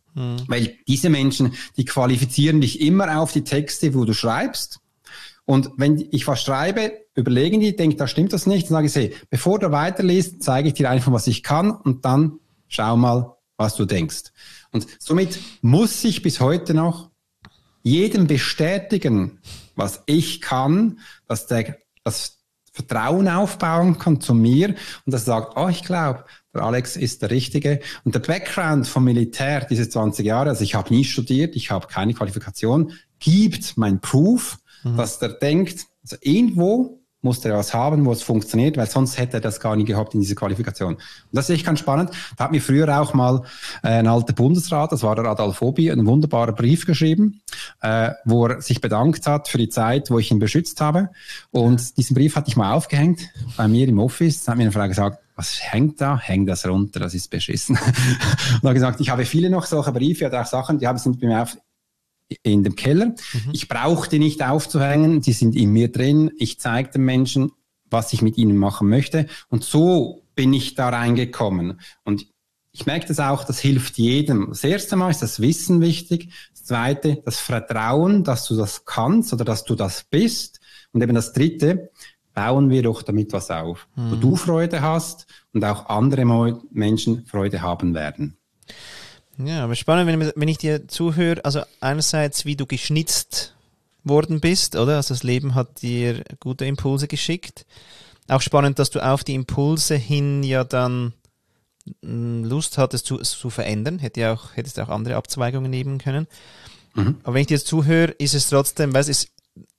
Mhm. Weil diese Menschen, die qualifizieren dich immer auf die Texte, wo du schreibst. Und wenn ich was schreibe, überlegen die, denken, da stimmt das nicht, dann sage ich, hey, bevor du weiterliest, zeige ich dir einfach, was ich kann und dann schau mal, was du denkst. Und somit muss ich bis heute noch jedem bestätigen, was ich kann, dass der das Vertrauen aufbauen kann zu mir und das sagt, oh, ich glaube, der Alex ist der Richtige. Und der Background vom Militär, diese zwanzig Jahre, also ich habe nie studiert, ich habe keine Qualifikation, gibt mein Proof, mhm. dass der denkt, also irgendwo muss er was haben, wo es funktioniert, weil sonst hätte er das gar nie gehabt in dieser Qualifikation. Und das sehe ich ganz spannend. Da hat mir früher auch mal äh, ein alter Bundesrat, das war der Adolf Obi, einen wunderbaren Brief geschrieben, äh, wo er sich bedankt hat für die Zeit, wo ich ihn beschützt habe. Und diesen Brief hatte ich mal aufgehängt bei mir im Office. Da hat mir eine Frau gesagt, was hängt da? Hängt das runter, das ist beschissen. Und er hat gesagt, ich habe viele noch solche Briefe oder auch Sachen, die haben sind bei mir auf in dem Keller. Mhm. Ich brauche die nicht aufzuhängen, die sind in mir drin. Ich zeige den Menschen, was ich mit ihnen machen möchte. Und so bin ich da reingekommen. Und ich merke das auch, das hilft jedem. Das erste Mal ist das Wissen wichtig. Das zweite, das Vertrauen, dass du das kannst oder dass du das bist. Und eben das dritte, bauen wir doch damit was auf, mhm. wo du Freude hast und auch andere Menschen Freude haben werden. Ja, aber spannend, wenn, wenn ich dir zuhöre, also einerseits, wie du geschnitzt worden bist, oder? Also das Leben hat dir gute Impulse geschickt. Auch spannend, dass du auf die Impulse hin ja dann Lust hattest zu, zu verändern. Hätte ja auch, hättest auch andere Abzweigungen nehmen können. Mhm. Aber wenn ich dir jetzt zuhöre, ist es trotzdem, weil es ist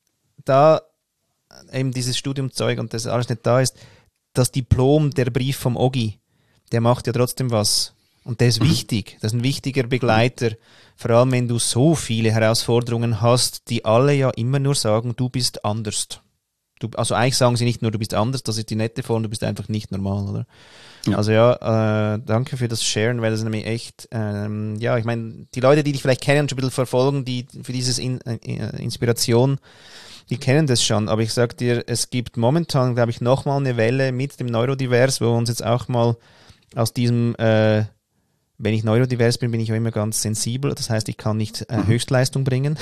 da eben dieses Studiumzeug und das alles nicht da ist, das Diplom, der Brief vom Ogi, der macht ja trotzdem was. Und der ist wichtig, das ist ein wichtiger Begleiter, vor allem wenn du so viele Herausforderungen hast, die alle ja immer nur sagen, du bist anders. Du, also eigentlich sagen sie nicht nur, du bist anders, das ist die nette Form, du bist einfach nicht normal, oder? Ja. Also ja, äh, danke für das Sharen, weil das ist nämlich echt, ähm, ja, ich meine, die Leute, die dich vielleicht kennen und schon ein bisschen verfolgen, die für dieses in, äh, Inspiration, die kennen das schon, aber ich sag dir, es gibt momentan, glaube ich, nochmal eine Welle mit dem Neurodivers, wo wir uns jetzt auch mal aus diesem äh, wenn ich neurodivers bin, bin ich auch immer ganz sensibel. Das heißt, ich kann nicht äh, Höchstleistung bringen.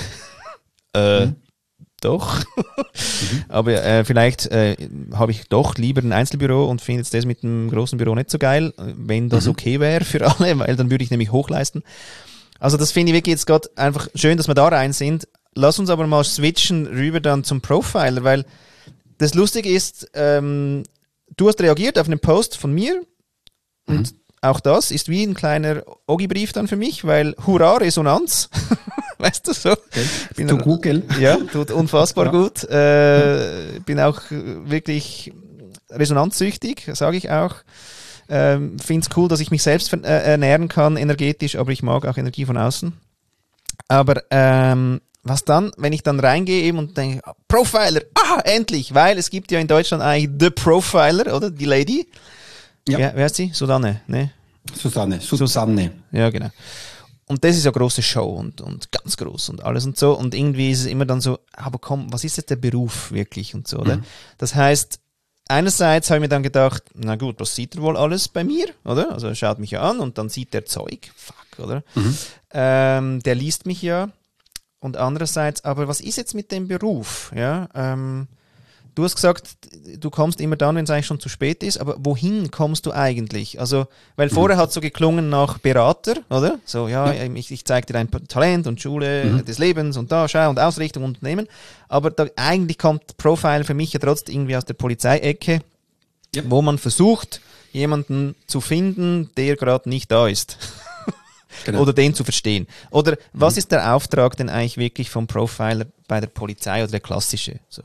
äh, mhm. Doch. mhm. Aber äh, vielleicht äh, habe ich doch lieber ein Einzelbüro und finde jetzt das mit einem großen Büro nicht so geil, wenn das mhm. okay wäre für alle, weil dann würde ich nämlich hochleisten. Also das finde ich wirklich jetzt gerade einfach schön, dass wir da rein sind. Lass uns aber mal switchen rüber dann zum Profiler, weil das Lustige ist, ähm, du hast reagiert auf einen Post von mir und mhm. auch das ist wie ein kleiner Ogi-Brief dann für mich, weil hurra, Resonanz. Weißt du so? Okay. Bin du gut, gell? Ja, tut unfassbar ja. gut. Äh, bin auch wirklich resonanzsüchtig, sage ich auch. Ähm, finde es cool, dass ich mich selbst äh, ernähren kann, energetisch, aber ich mag auch Energie von außen. Aber ähm, was dann, wenn ich dann reingehe eben und denke, oh, Profiler, ah, endlich, weil es gibt ja in Deutschland eigentlich The Profiler, oder? Die Lady. Ja. Wer, wer heißt sie? Susanne, ne? Susanne, Susanne. Ja, genau. Und das ist ja große Show und, und ganz groß und alles und so. Und irgendwie ist es immer dann so, aber komm, was ist jetzt der Beruf wirklich und so, oder? Mhm. Das heißt, einerseits habe ich mir dann gedacht, na gut, was sieht er wohl alles bei mir, oder? Also er schaut mich ja an und dann sieht der Zeug, fuck, oder? Mhm. Ähm, der liest mich ja. Und andererseits, aber was ist jetzt mit dem Beruf, ja? Ähm, Du hast gesagt, du kommst immer dann, wenn es eigentlich schon zu spät ist, aber wohin kommst du eigentlich? Also, weil mhm. vorher hat es so geklungen nach Berater, oder? So, ja, ja. ich, ich zeige dir dein Talent und Schule mhm. des Lebens und da, schau und Ausrichtung und Unternehmen. Aber da, eigentlich kommt Profile für mich ja trotzdem irgendwie aus der Polizeiecke, ja. wo man versucht, jemanden zu finden, der gerade nicht da ist. Genau. Oder den zu verstehen. Oder was mhm. ist der Auftrag denn eigentlich wirklich vom Profiler bei der Polizei oder der klassische? So.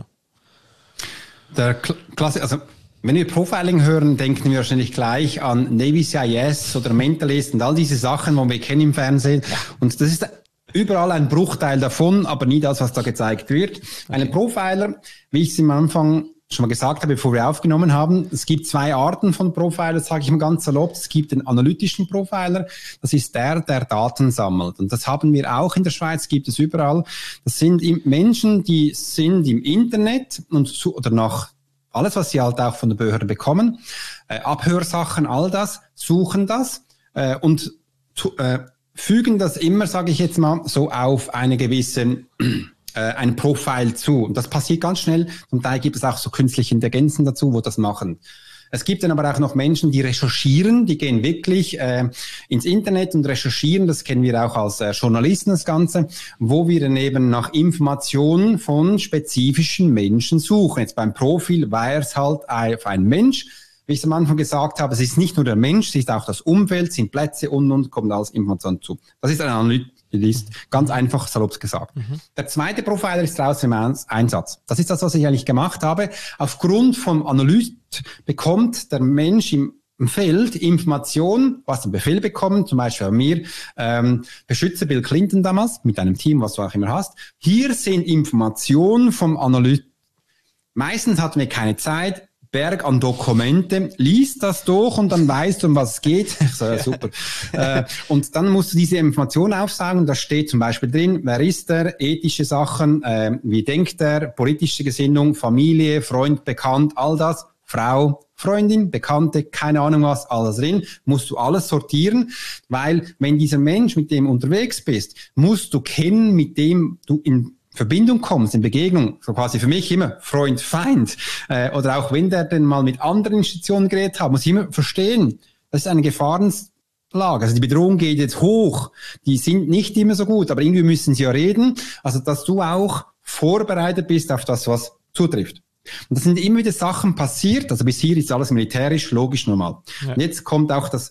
Der Klasse, also wenn wir Profiling hören, denken wir wahrscheinlich gleich an Navy C I S oder Mentalist und all diese Sachen, die wir kennen im Fernsehen. Ja. Und das ist überall ein Bruchteil davon, aber nie das, was da gezeigt wird. Okay. Ein Profiler, wie ich es am Anfang schon mal gesagt habe, bevor wir aufgenommen haben, es gibt zwei Arten von Profiler, sage ich mal ganz salopp. Es gibt den analytischen Profiler, das ist der, der Daten sammelt. Und das haben wir auch in der Schweiz, gibt es überall. Das sind Menschen, die sind im Internet und so, oder nach alles, was sie halt auch von der Behörde bekommen, äh, Abhörsachen, all das, suchen das äh, und äh, fügen das immer, sage ich jetzt mal, so auf eine gewisse äh, ein Profil zu. Und das passiert ganz schnell. Zum Teil gibt es auch so künstliche Intelligenzen dazu, wo das machen. Es gibt dann aber auch noch Menschen, die recherchieren, die gehen wirklich äh, ins Internet und recherchieren, das kennen wir auch als äh, Journalisten das Ganze, wo wir dann eben nach Informationen von spezifischen Menschen suchen. Jetzt beim Profil war es halt auf ein Mensch, wie ich es am Anfang gesagt habe, es ist nicht nur der Mensch, es ist auch das Umfeld, sind Plätze und und kommt alles Information zu. Das ist ein Analyst, ganz einfach salopp gesagt. Mhm. Der zweite Profiler ist draußen im Einsatz. Das ist das, was ich eigentlich gemacht habe. Aufgrund vom Analyst bekommt der Mensch im Feld Informationen, was den Befehl bekommen, zum Beispiel bei mir, ähm, beschütze Bill Clinton damals, mit einem Team, was du auch immer hast. Hier sind Informationen vom Analyst. Meistens hatten wir keine Zeit, Berg an Dokumente, liest das durch und dann weißt du, um was es geht. Ich so, ja, super. äh, und dann musst du diese Information aufsagen. Da steht zum Beispiel drin, wer ist er, ethische Sachen, äh, wie denkt er, politische Gesinnung, Familie, Freund, Bekannt, all das, Frau, Freundin, Bekannte, keine Ahnung was, alles drin, musst du alles sortieren, weil wenn dieser Mensch, mit dem unterwegs bist, musst du kennen, mit dem du in Verbindung kommst, in Begegnung, so quasi für mich immer Freund, Feind, äh, oder auch wenn der denn mal mit anderen Institutionen geredet hat, muss ich immer verstehen, das ist eine Gefahrenlage, also die Bedrohung geht jetzt hoch, die sind nicht immer so gut, aber irgendwie müssen sie ja reden, also dass du auch vorbereitet bist auf das, was zutrifft. Und das sind immer wieder Sachen passiert, also bis hier ist alles militärisch, logisch, normal. Ja. Und jetzt kommt auch das,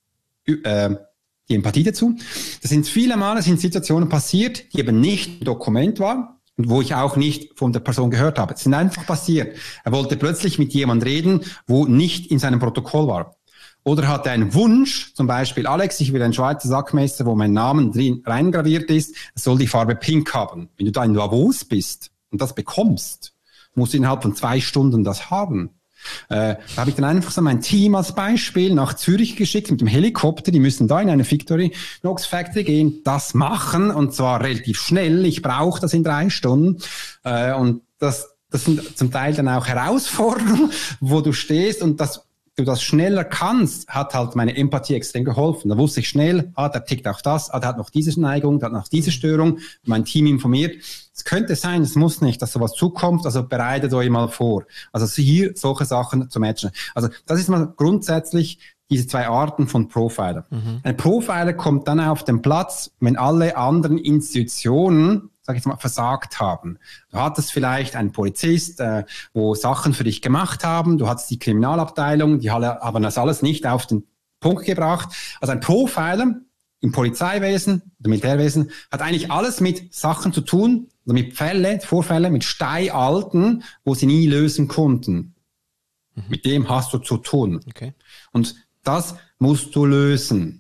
äh, die Empathie dazu. Das sind viele Male sind Situationen passiert, die eben nicht ein Dokument waren und wo ich auch nicht von der Person gehört habe. Es sind einfach passiert. Er wollte plötzlich mit jemandem reden, wo nicht in seinem Protokoll war. Oder hatte einen Wunsch, zum Beispiel, Alex, ich will ein Schweizer Sackmesser, wo mein Name drin reingraviert ist, es soll die Farbe Pink haben. Wenn du da in Davos bist und das bekommst, musst du innerhalb von zwei Stunden das haben. Äh, da habe ich dann einfach so mein Team als Beispiel nach Zürich geschickt mit dem Helikopter. Die müssen da in eine Victorinox Factory gehen, das machen und zwar relativ schnell. Ich brauche das in drei Stunden. Äh, und das, das sind zum Teil dann auch Herausforderungen, wo du stehst und das du das schneller kannst, hat halt meine Empathie extrem geholfen. Da wusste ich schnell, ah, der tickt auch das, ah, der hat noch diese Neigung, der hat noch diese Störung, mein Team informiert. Es könnte sein, es muss nicht, dass sowas zukommt, also bereitet euch mal vor. Also hier solche Sachen zu matchen. Also das ist mal grundsätzlich diese zwei Arten von Profiler. Mhm. Ein Profiler kommt dann auf den Platz, wenn alle anderen Institutionen, sag ich mal, versagt haben. Du hattest vielleicht einen Polizist, äh, wo Sachen für dich gemacht haben, du hattest die Kriminalabteilung, die haben das alles nicht auf den Punkt gebracht. Also ein Profiler im Polizeiwesen, im Militärwesen, hat eigentlich alles mit Sachen zu tun, also mit Fälle, Vorfälle, mit Steinalten, wo sie nie lösen konnten. Mhm. Mit dem hast du zu tun. Okay. Und das musst du lösen.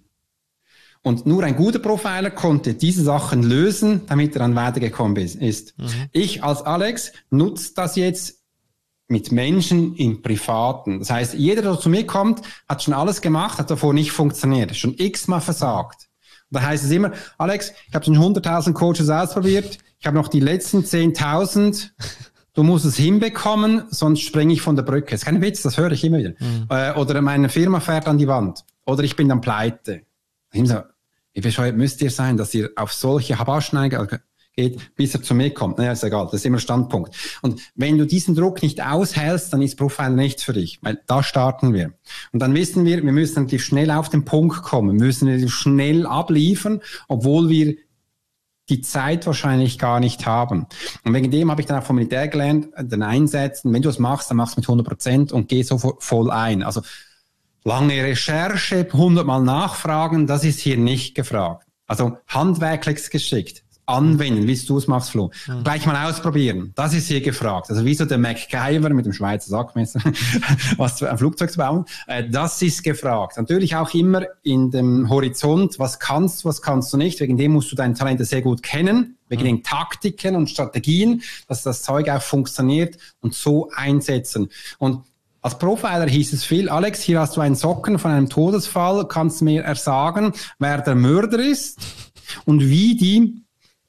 Und nur ein guter Profiler konnte diese Sachen lösen, damit er dann weitergekommen ist. Mhm. Ich als Alex nutze das jetzt mit Menschen im Privaten. Das heißt, jeder, der zu mir kommt, hat schon alles gemacht, hat davor nicht funktioniert, schon x-mal versagt. Und da heißt es immer, Alex, ich habe schon hunderttausend Coaches ausprobiert, ich habe noch die letzten zehntausend, du musst es hinbekommen, sonst springe ich von der Brücke. Das ist kein Witz, das höre ich immer wieder. Mhm. Äh, oder meine Firma fährt an die Wand. Oder ich bin dann pleite. Ich so, wie bescheuert müsst ihr sein, dass ihr auf solche Habaschen geht, bis er zu mir kommt. Naja, ist egal, das ist immer Standpunkt. Und wenn du diesen Druck nicht aushältst, dann ist Profiler nichts für dich, weil da starten wir. Und dann wissen wir, wir müssen relativ schnell auf den Punkt kommen, wir müssen relativ schnell abliefern, obwohl wir die Zeit wahrscheinlich gar nicht haben. Und wegen dem habe ich dann auch vom Militär gelernt, den Einsätzen, wenn du es machst, dann machst du mit hundert Prozent und geh so voll ein. Also lange Recherche, hundertmal nachfragen, das ist hier nicht gefragt. Also handwerklich geschickt, anwenden, wie du es machst, Flo. Mhm. Gleich mal ausprobieren, das ist hier gefragt. Also wie so der MacGyver mit dem Schweizer Sackmesser, was ein Flugzeug zu bauen, äh, das ist gefragt. Natürlich auch immer in dem Horizont, was kannst du, was kannst du nicht. Wegen dem musst du deine Talente sehr gut kennen, wegen mhm. den Taktiken und Strategien, dass das Zeug auch funktioniert und so einsetzen. Und als Profiler hieß es viel, Alex, hier hast du einen Socken von einem Todesfall, kannst du mir ersagen, wer der Mörder ist und wie die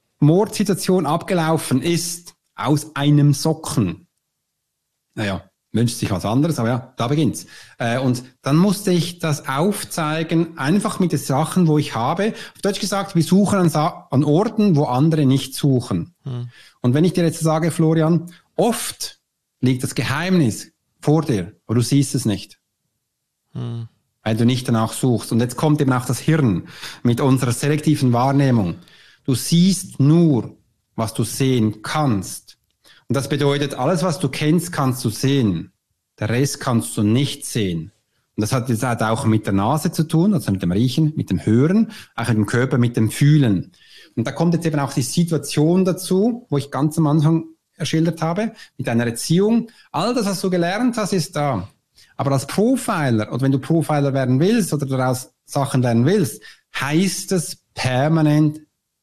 Mordsituation abgelaufen ist aus einem Socken. Naja, wünscht sich was anderes, aber ja, da beginnt's. Äh, und dann musste ich das aufzeigen, einfach mit den Sachen, wo ich habe. Auf Deutsch gesagt, wir suchen an, Sa- an Orten, wo andere nicht suchen. Hm. Und wenn ich dir jetzt sage, Florian, oft liegt das Geheimnis vor dir, aber du siehst es nicht. Hm. Weil du nicht danach suchst. Und jetzt kommt eben auch das Hirn mit unserer selektiven Wahrnehmung. Du siehst nur, was du sehen kannst. Und das bedeutet, alles, was du kennst, kannst du sehen. Der Rest kannst du nicht sehen. Und das hat jetzt auch mit der Nase zu tun, also mit dem Riechen, mit dem Hören, auch mit dem Körper, mit dem Fühlen. Und da kommt jetzt eben auch die Situation dazu, wo ich ganz am Anfang erschildert habe, mit deiner Erziehung. All das, was du gelernt hast, ist da. Aber als Profiler, oder wenn du Profiler werden willst oder daraus Sachen lernen willst, heißt es permanent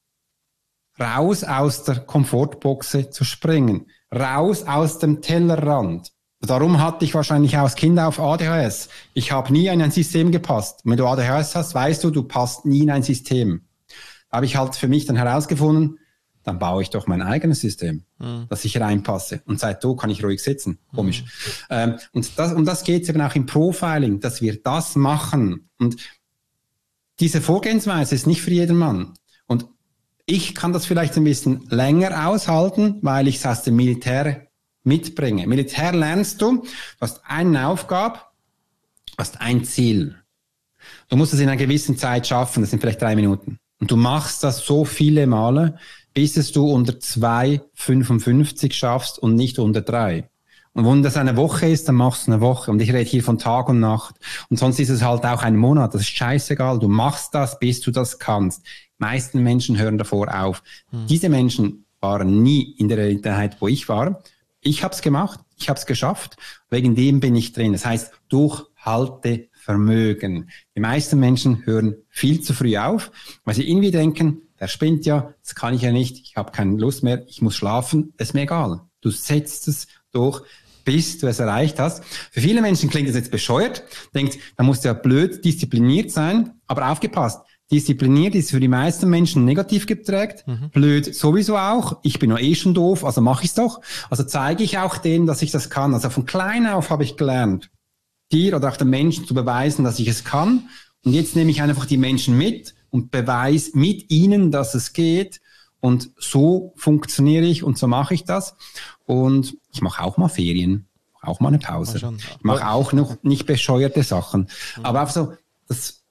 raus aus der Komfortboxe zu springen, raus aus dem Tellerrand. Darum hatte ich wahrscheinlich auch als Kind auf A D H S. Ich habe nie in ein System gepasst. Wenn du A D H S hast, weißt du, du passt nie in ein System. Da habe ich halt für mich dann herausgefunden, dann baue ich doch mein eigenes System, mhm. dass ich reinpasse. Und seit da kann ich ruhig sitzen. Komisch. Mhm. Ähm, und das, um das geht es eben auch im Profiling, dass wir das machen. Und diese Vorgehensweise ist nicht für jeden Mann. Und ich kann das vielleicht ein bisschen länger aushalten, weil ich es aus dem Militär mitbringe. Militär lernst du, du hast eine Aufgabe, du hast ein Ziel. Du musst es in einer gewissen Zeit schaffen, das sind vielleicht drei Minuten. Und du machst das so viele Male, bis es du unter zwei Komma fünfundfünfzig schaffst und nicht unter drei. Und wenn das eine Woche ist, dann machst du eine Woche. Und ich rede hier von Tag und Nacht. Und sonst ist es halt auch ein Monat. Das ist scheißegal. Du machst das, bis du das kannst. Die meisten Menschen hören davor auf. Hm. Diese Menschen waren nie in der Realität, wo ich war. Ich habe es gemacht. Ich habe es geschafft. Wegen dem bin ich drin. Das heißt, Durchhaltevermögen. Die meisten Menschen hören viel zu früh auf, weil sie irgendwie denken, der spinnt ja, das kann ich ja nicht, ich habe keine Lust mehr, ich muss schlafen, ist mir egal. Du setzt es durch, bis du es erreicht hast. Für viele Menschen klingt das jetzt bescheuert, denkt, da musst du ja blöd diszipliniert sein, aber aufgepasst, diszipliniert ist für die meisten Menschen negativ geprägt, mhm. blöd sowieso auch, ich bin doch eh schon doof, also mache ich's doch. Also zeige ich auch denen, dass ich das kann. Also von klein auf habe ich gelernt, dir oder auch den Menschen zu beweisen, dass ich es kann. Und jetzt nehme ich einfach die Menschen mit und beweise mit ihnen, dass es geht. Und so funktioniere ich und so mache ich das. Und ich mache auch mal Ferien, auch mal eine Pause. Ich mache auch noch nicht bescheuerte Sachen. Mhm. Aber einfach so, das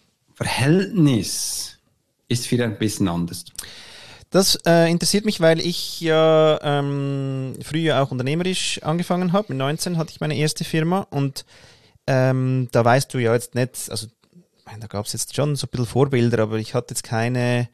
Verhältnis ist wieder ein bisschen anders. Das äh, interessiert mich, weil ich ja ähm, früher auch unternehmerisch angefangen habe. Mit neunzehn hatte ich meine erste Firma und ähm, da weißt du ja jetzt nicht, also ich meine, da gab es jetzt schon so ein bisschen Vorbilder, aber ich hatte jetzt keine,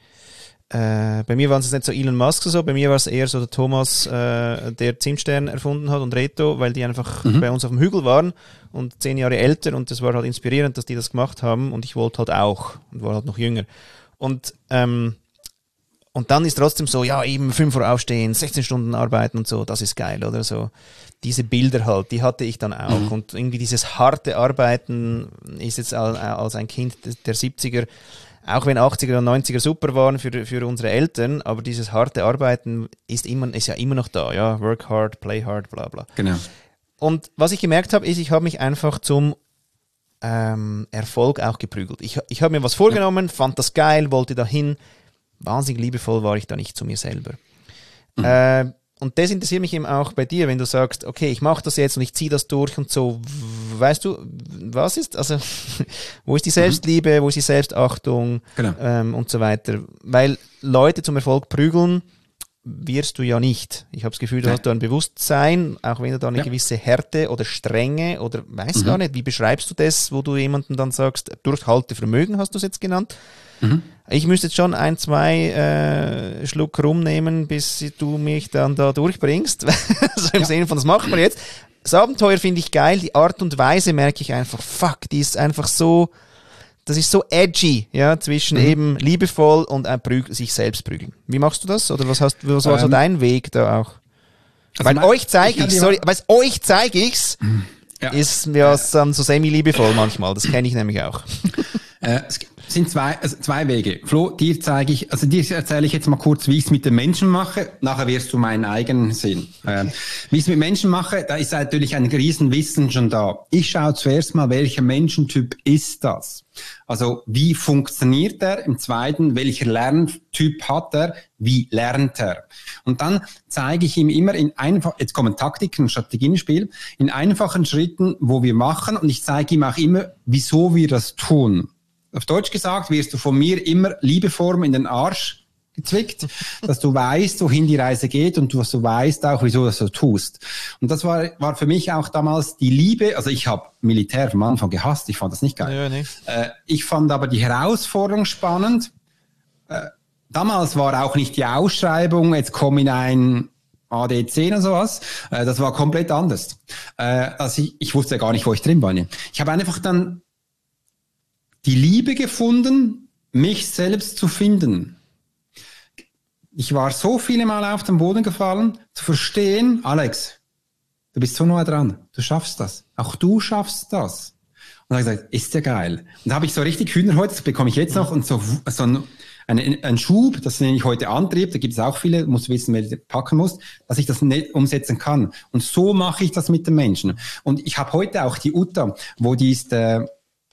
äh, bei mir waren es nicht so Elon Musk so, bei mir war es eher so der Thomas, äh, der Zimtstern erfunden hat und Reto, weil die einfach mhm. bei uns auf dem Hügel waren und zehn Jahre älter und das war halt inspirierend, dass die das gemacht haben und ich wollte halt auch und war halt noch jünger. Und ähm, Und dann ist trotzdem so, ja, eben fünf Uhr aufstehen, sechzehn Stunden arbeiten und so, das ist geil, oder so. Diese Bilder halt, die hatte ich dann auch. Mhm. Und irgendwie dieses harte Arbeiten ist jetzt als ein Kind der siebziger, auch wenn achtziger und neunziger super waren für, für unsere Eltern, aber dieses harte Arbeiten ist immer, ist ja immer noch da, ja. Work hard, play hard, bla bla. Genau. Und was ich gemerkt habe, ist, ich habe mich einfach zum ähm, Erfolg auch geprügelt. Ich, ich habe mir was vorgenommen, ja. fand das geil, wollte dahin. Wahnsinnig liebevoll war ich da nicht zu mir selber. Mhm. Äh, und das interessiert mich eben auch bei dir, wenn du sagst, okay, ich mache das jetzt und ich ziehe das durch und so. Weißt du, was ist, also, wo ist die Selbstliebe, mhm. wo ist die Selbstachtung genau. ähm, und so weiter. Weil Leute zum Erfolg prügeln wirst du ja nicht. Ich habe das Gefühl, du ja. hast da ein Bewusstsein, auch wenn du da eine ja. gewisse Härte oder Strenge oder weiß mhm. gar nicht, wie beschreibst du das, wo du jemandem dann sagst, Durchhaltevermögen hast du es jetzt genannt. Mhm. Ich müsste jetzt schon ein, zwei äh, Schluck rumnehmen, bis du mich dann da durchbringst. So im ja. Sinne von, das machen wir jetzt. Das Abenteuer finde ich geil, die Art und Weise merke ich einfach, fuck, die ist einfach so, das ist so edgy, ja, zwischen mhm. eben liebevoll und ein Prügel, sich selbst prügeln. Wie machst du das? Oder was hast, was war ähm, so dein Weg da auch? Also weil mein, euch zeige ich, ich sorry, weil euch zeige ich's, ja. ist ja dann so semi-liebevoll manchmal, das kenne ich nämlich auch. Äh, es, sind zwei, also zwei Wege. Flo, dir zeige ich, also dir erzähle ich jetzt mal kurz, wie ich es mit den Menschen mache. Nachher wirst du meinen eigenen sehen. Okay. Ähm, wie ich es mit Menschen mache, da ist natürlich ein Riesenwissen schon da. Ich schaue zuerst mal, welcher Menschentyp ist das? Also wie funktioniert er? Im Zweiten, welcher Lerntyp hat er? Wie lernt er? Und dann zeige ich ihm immer in einfach, jetzt kommen Taktiken und Strategien ins Spiel, in einfachen Schritten, wo wir machen, und ich zeige ihm auch immer, wieso wir das tun. Auf Deutsch gesagt, wirst du von mir immer Liebeform in den Arsch gezwickt, dass du weißt, wohin die Reise geht und dass du weißt auch, wieso du das so tust. Und das war, war für mich auch damals die Liebe. Also ich habe Militär am Anfang gehasst, ich fand das nicht geil. Ja, nicht. Äh, ich fand aber die Herausforderung spannend. Äh, damals war auch nicht die Ausschreibung, jetzt komm in ein A D zehn oder sowas. Äh, das war komplett anders. Äh, also ich, ich wusste ja gar nicht, wo ich drin war. Ich habe einfach dann die Liebe gefunden, mich selbst zu finden. Ich war so viele Mal auf den Boden gefallen, zu verstehen, Alex, du bist so nah dran, du schaffst das. Auch du schaffst das. Und dann habe ich gesagt, ist ja geil. Und da habe ich so richtig Hühnerhäute, das bekomme ich jetzt noch, und so, so ein, ein, ein Schub, das nenne ich heute Antrieb, da gibt es auch viele, musst du wissen, wer du packen musst, dass ich das nicht umsetzen kann. Und so mache ich das mit den Menschen. Und ich habe heute auch die Uta, wo die ist, äh,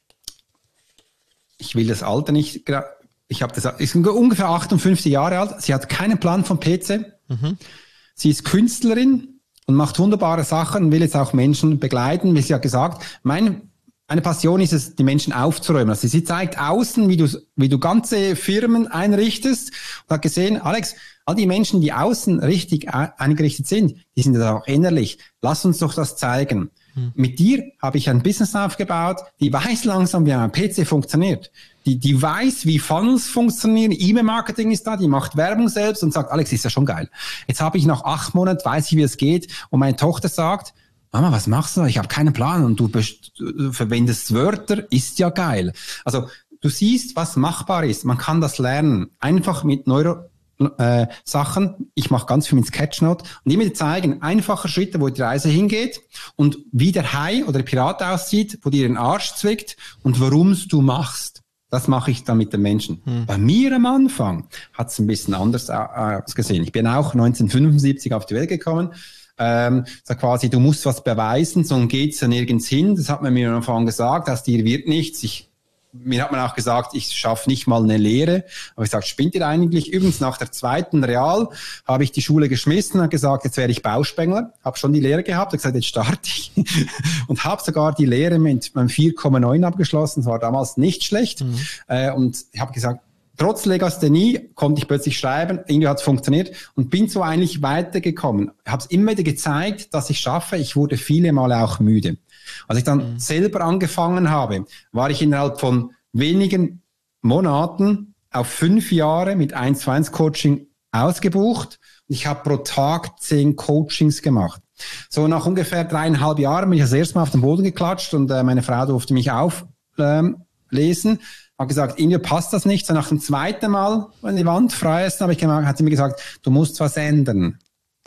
ich will das Alter nicht, ich habe das, ist ungefähr achtundfünfzig Jahre alt, sie hat keinen Plan vom P C, mhm. Sie ist Künstlerin und macht wunderbare Sachen und will jetzt auch Menschen begleiten, wie sie hat gesagt, meine, meine Passion ist es, die Menschen aufzuräumen. Also sie zeigt außen, wie du, wie du ganze Firmen einrichtest, und hat gesehen, Alex, all die Menschen, die außen richtig eingerichtet sind, die sind ja auch innerlich. Lass uns doch das zeigen. Hm. Mit dir habe ich ein Business aufgebaut, die weiß langsam, wie ein P C funktioniert. Die, die weiß, wie Funnels funktionieren, E-Mail-Marketing ist da, die macht Werbung selbst und sagt, Alex, ist ja schon geil. Jetzt habe ich nach acht Monaten, weiß ich, wie es geht, und meine Tochter sagt, Mama, was machst du? Ich habe keinen Plan und du, du verwendest Wörter, ist ja geil. Also du siehst, was machbar ist. Man kann das lernen, einfach mit Neuro Äh, Sachen. Ich mache ganz viel mit Sketchnote und immer zeigen, einfache Schritte, wo die Reise hingeht und wie der Hai oder der Pirat aussieht, wo dir den Arsch zwickt und warum du machst. Das mache ich dann mit den Menschen. Hm. Bei mir am Anfang hat es ein bisschen anders ausgesehen. Ich bin auch neunzehnhundertfünfundsiebzig auf die Welt gekommen. Ähm, so quasi, du musst was beweisen, sonst geht's ja nirgends hin. Das hat man mir am Anfang gesagt, aus dir wird nichts. Ich Mir hat man auch gesagt, ich schaffe nicht mal eine Lehre. Aber ich sage, spinnt ihr eigentlich? Übrigens nach der zweiten Real habe ich die Schule geschmissen und gesagt, jetzt wäre ich Bauspengler. Habe schon die Lehre gehabt, habe gesagt, jetzt starte ich. Und habe sogar die Lehre mit meinem vier Komma neun abgeschlossen. Das war damals nicht schlecht. Mhm. Äh, und ich habe gesagt, trotz Legasthenie konnte ich plötzlich schreiben, irgendwie hat es funktioniert und bin so eigentlich weitergekommen. Habe es immer wieder gezeigt, dass ich schaffe. Ich wurde viele Male auch müde. Als ich dann mhm. selber angefangen habe, war ich innerhalb von wenigen Monaten auf fünf Jahre mit eins zu eins Coaching ausgebucht. Ich habe pro Tag zehn Coachings gemacht. So nach ungefähr dreieinhalb Jahren bin ich das erste Mal auf den Boden geklatscht und äh, meine Frau durfte mich auflesen. Ähm, hat gesagt, Inge, passt das nicht. So nach dem zweiten Mal, wenn die Wand frei ist, habe ich gemacht, hat sie mir gesagt, du musst was ändern.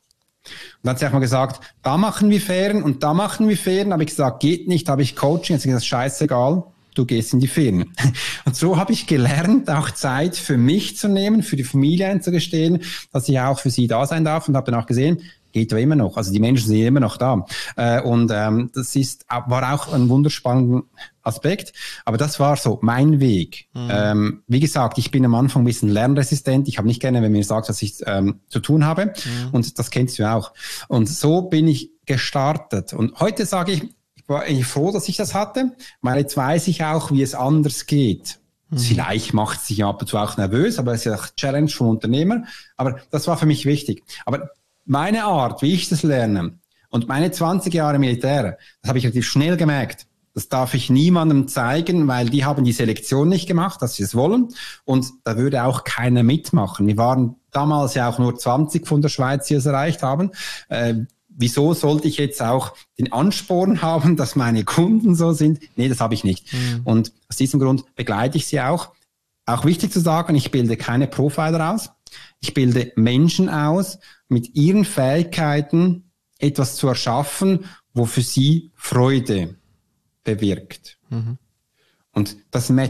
Und dann hat sie auch mal gesagt, da machen wir Ferien und da machen wir Ferien. Habe ich gesagt, geht nicht, habe ich Coaching. Hat sie gesagt, scheißegal, du gehst in die Ferien. Und so habe ich gelernt, auch Zeit für mich zu nehmen, für die Familie einzugestehen, dass ich auch für sie da sein darf, und habe dann auch gesehen, geht ja immer noch. Also die Menschen sind immer noch da. Äh, und ähm, das ist war auch ein wunderspannender Aspekt. Aber das war so mein Weg. Mhm. Ähm, wie gesagt, ich bin am Anfang ein bisschen lernresistent. Ich habe nicht gerne, wenn mir sagt, was ich ähm, zu tun habe. Mhm. Und das kennst du auch. Und so bin ich gestartet. Und heute sage ich, ich war eigentlich froh, dass ich das hatte, weil jetzt weiß ich auch, wie es anders geht. Mhm. Vielleicht macht es sich ab und zu auch nervös, aber es ist ja auch Challenge vom Unternehmer. Aber das war für mich wichtig. Aber meine Art, wie ich das lerne und meine zwanzig Jahre Militär, das habe ich relativ schnell gemerkt. Das darf ich niemandem zeigen, weil die haben die Selektion nicht gemacht, dass sie es wollen. Und da würde auch keiner mitmachen. Wir waren damals ja auch nur zwanzig von der Schweiz, die es erreicht haben. Äh, wieso sollte ich jetzt auch den Ansporn haben, dass meine Kunden so sind? Nee, das habe ich nicht. Mhm. Und aus diesem Grund begleite ich sie auch. Auch wichtig zu sagen, ich bilde keine Profiler aus. Ich bilde Menschen aus, mit ihren Fähigkeiten etwas zu erschaffen, wo für sie Freude bewirkt. Mhm. Und das matche ich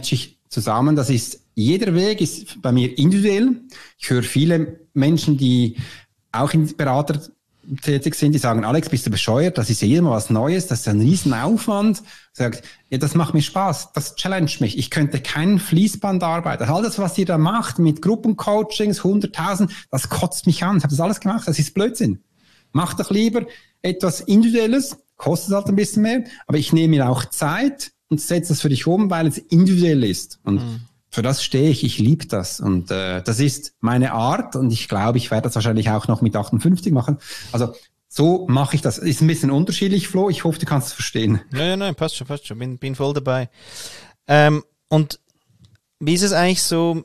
zusammen. Das ist, jeder Weg ist bei mir individuell. Ich höre viele Menschen, die auch in Berater tätig sind, die sagen, Alex, bist du bescheuert? Das ist ja jedes Mal was Neues, das ist ein Riesenaufwand. Sagt, ja, das macht mir Spaß, das challenge mich. Ich könnte kein Fließband arbeiten. All das, was ihr da macht mit Gruppencoachings, hunderttausend, das kotzt mich an. Ich habe das alles gemacht, das ist Blödsinn. Mach doch lieber etwas Individuelles, kostet halt ein bisschen mehr, aber ich nehme mir auch Zeit und setze das für dich um, weil es individuell ist. Und mhm. für das stehe ich, ich liebe das. Und äh, das ist meine Art und ich glaube, ich werde das wahrscheinlich auch noch mit achtundfünfzig machen. Also so mache ich das. Ist ein bisschen unterschiedlich, Flo. Ich hoffe, du kannst es verstehen. Ja, ja, nein, passt schon, passt schon. Bin, bin voll dabei. Ähm, und wie ist es eigentlich so,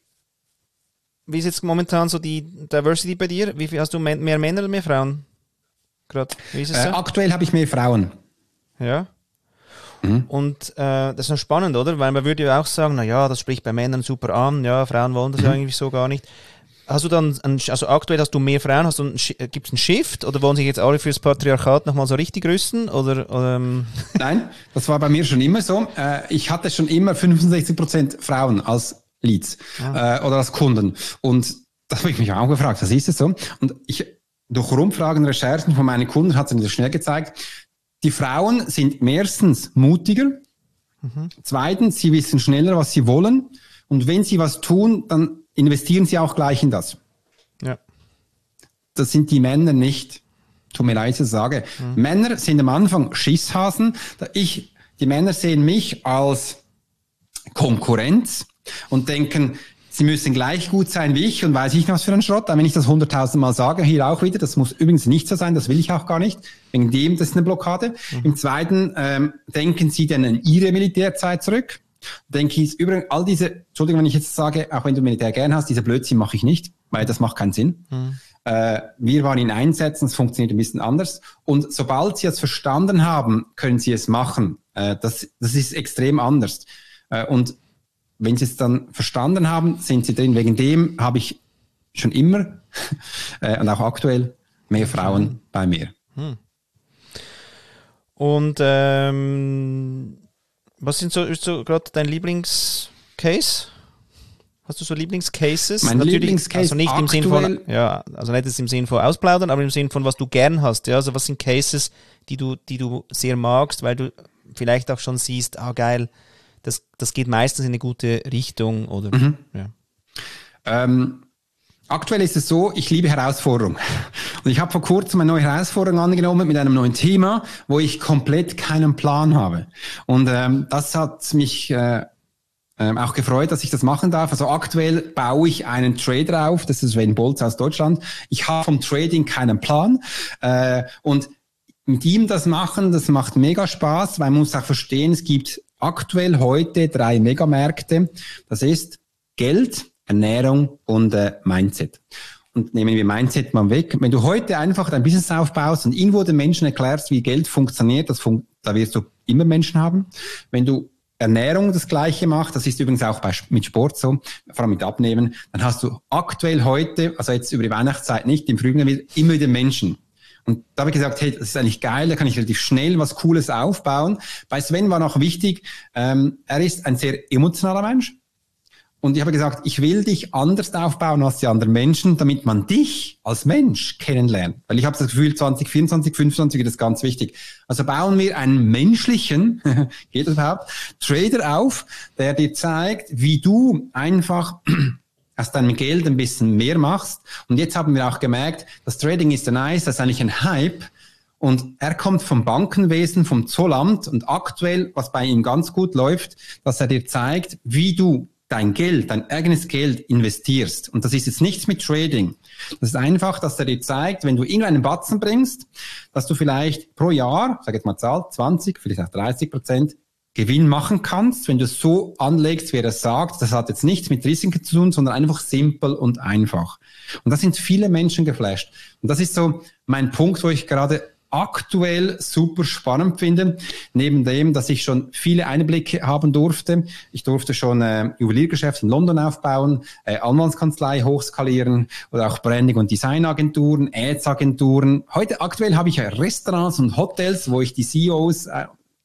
wie ist jetzt momentan so die Diversity bei dir? Wie viel hast du mehr Männer oder mehr Frauen? Gerade, wie ist es so? Äh, aktuell habe ich mehr Frauen. Ja. Mhm. Und äh, das ist noch spannend, oder? Weil man würde ja auch sagen, na ja, das spricht bei Männern super an, ja, Frauen wollen das mhm. ja eigentlich so gar nicht. Hast du dann, ein, also aktuell hast du mehr Frauen, hast du gibt es einen Shift oder wollen sich jetzt alle fürs Patriarchat nochmal so richtig rüsten? Oder, oder ähm? Nein, das war bei mir schon immer so. Äh, ich hatte schon immer fünfundsechzig Prozent Frauen als Leads ah. äh, oder als Kunden. Und das habe ich mich auch gefragt, was ist es so? Und ich, durch Rumfragen, Recherchen von meinen Kunden hat es mir das schnell gezeigt, die Frauen sind meistens mutiger, mhm. zweitens, sie wissen schneller, was sie wollen und wenn sie was tun, dann investieren sie auch gleich in das. Ja. Das sind die Männer nicht. Tut mir leid, dass ich sage. Mhm. Männer sind am Anfang Schisshasen. Ich, die Männer sehen mich als Konkurrenz und denken, sie müssen gleich gut sein wie ich und weiß ich noch was für ein Schrott. Wenn ich das hunderttausend Mal sage, hier auch wieder, das muss übrigens nicht so sein, das will ich auch gar nicht. Wegen dem, das ist eine Blockade. Mhm. Im Zweiten ähm, denken sie dann an ihre Militärzeit zurück. Denke ich, übrigens, all diese, Entschuldigung, wenn ich jetzt sage, auch wenn du Militär gern hast, diese Blödsinn mache ich nicht, weil das macht keinen Sinn. Mhm. Äh, wir waren in Einsätzen, es funktioniert ein bisschen anders. Und sobald sie es verstanden haben, können sie es machen. Äh, das, das ist extrem anders. Äh, und wenn sie es dann verstanden haben, sind sie drin. Wegen dem habe ich schon immer äh, und auch aktuell mehr Frauen mhm. bei mir. Mhm. Und ähm, was sind so, so gerade dein Lieblingscase? Hast du so Lieblingscases? Mein Natürlich, Lieblingscase also nicht aktuell, im Sinn von, ja, also nicht im Sinn von ausplaudern, aber im Sinn von was du gern hast. Ja, also was sind Cases, die du, die du sehr magst, weil du vielleicht auch schon siehst, ah geil, das, das geht meistens in eine gute Richtung oder. Mhm. Ja. Ähm, aktuell ist es so, ich liebe Herausforderungen. Und ich habe vor kurzem eine neue Herausforderung angenommen mit einem neuen Thema, wo ich komplett keinen Plan habe. Und ähm, das hat mich äh, ähm, auch gefreut, dass ich das machen darf. Also aktuell baue ich einen Trader auf, das ist Sven Bolz aus Deutschland. Ich habe vom Trading keinen Plan. Äh, und mit ihm das machen, das macht mega Spaß, weil man muss auch verstehen, es gibt aktuell heute drei Megamärkte. Das ist Geld, Ernährung und äh, Mindset. Und nehmen wir Mindset mal weg. Wenn du heute einfach dein Business aufbaust und irgendwo den Menschen erklärst, wie Geld funktioniert, das fun- da wirst du immer Menschen haben. Wenn du Ernährung das Gleiche machst, das ist übrigens auch bei, mit Sport so, vor allem mit Abnehmen, dann hast du aktuell heute, also jetzt über die Weihnachtszeit nicht, im Frühjahr immer wieder Menschen. Und da habe ich gesagt, hey, das ist eigentlich geil, da kann ich relativ schnell was Cooles aufbauen. Bei Sven war noch wichtig, ähm, er ist ein sehr emotionaler Mensch. Und ich habe gesagt, ich will dich anders aufbauen als die anderen Menschen, damit man dich als Mensch kennenlernt. Weil ich habe das Gefühl, zwanzig vierundzwanzig, fünfundzwanzig ist das ganz wichtig. Also bauen wir einen menschlichen, geht das überhaupt, Trader auf, der dir zeigt, wie du einfach aus deinem Geld ein bisschen mehr machst. Und jetzt haben wir auch gemerkt, das Trading ist nice, das ist eigentlich ein Hype. Und er kommt vom Bankenwesen, vom Zollamt und aktuell, was bei ihm ganz gut läuft, dass er dir zeigt, wie du dein Geld, dein eigenes Geld investierst. Und das ist jetzt nichts mit Trading. Das ist einfach, dass er dir zeigt, wenn du irgendeinen Batzen bringst, dass du vielleicht pro Jahr, sag jetzt mal Zahl, zwanzig, vielleicht auch dreißig Prozent Gewinn machen kannst, wenn du es so anlegst, wie er es sagt. Das hat jetzt nichts mit Risiken zu tun, sondern einfach simpel und einfach. Und da sind viele Menschen geflasht. Und das ist so mein Punkt, wo ich gerade aktuell super spannend finde, neben dem, dass ich schon viele Einblicke haben durfte. Ich durfte schon äh, Juweliergeschäft in London aufbauen, äh, Anwaltskanzlei hochskalieren oder auch Branding- und Designagenturen, Ads-Agenturen. Heute aktuell habe ich ja Restaurants und Hotels, wo ich die C E Os äh,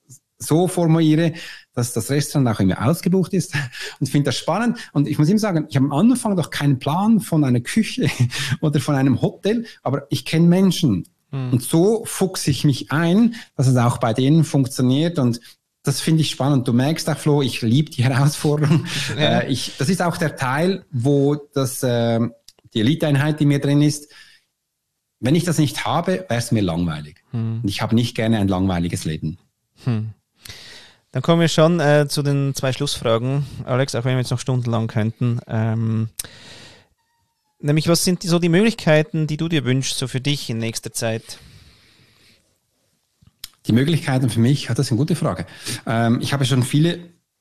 so formuliere, dass das Restaurant auch immer ausgebucht ist. Und ich finde das spannend. Und ich muss ihm sagen, ich habe am Anfang doch keinen Plan von einer Küche oder von einem Hotel, aber ich kenne Menschen. Hm. Und so fuchse ich mich ein, dass es auch bei denen funktioniert. Und das finde ich spannend. Du merkst auch, Flo, ich liebe die Herausforderung. Ja. Äh, ich, das ist auch der Teil, wo das, äh, die Eliteeinheit, die mir drin ist, wenn ich das nicht habe, wäre es mir langweilig. Hm. Und ich habe nicht gerne ein langweiliges Leben. Hm. Dann kommen wir schon äh, zu den zwei Schlussfragen, Alex, auch wenn wir jetzt noch stundenlang könnten. Ähm, nämlich, was sind die, so die Möglichkeiten, die du dir wünschst, so für dich in nächster Zeit? Die Möglichkeiten für mich, das ist eine gute Frage. Ähm, ich habe schon viele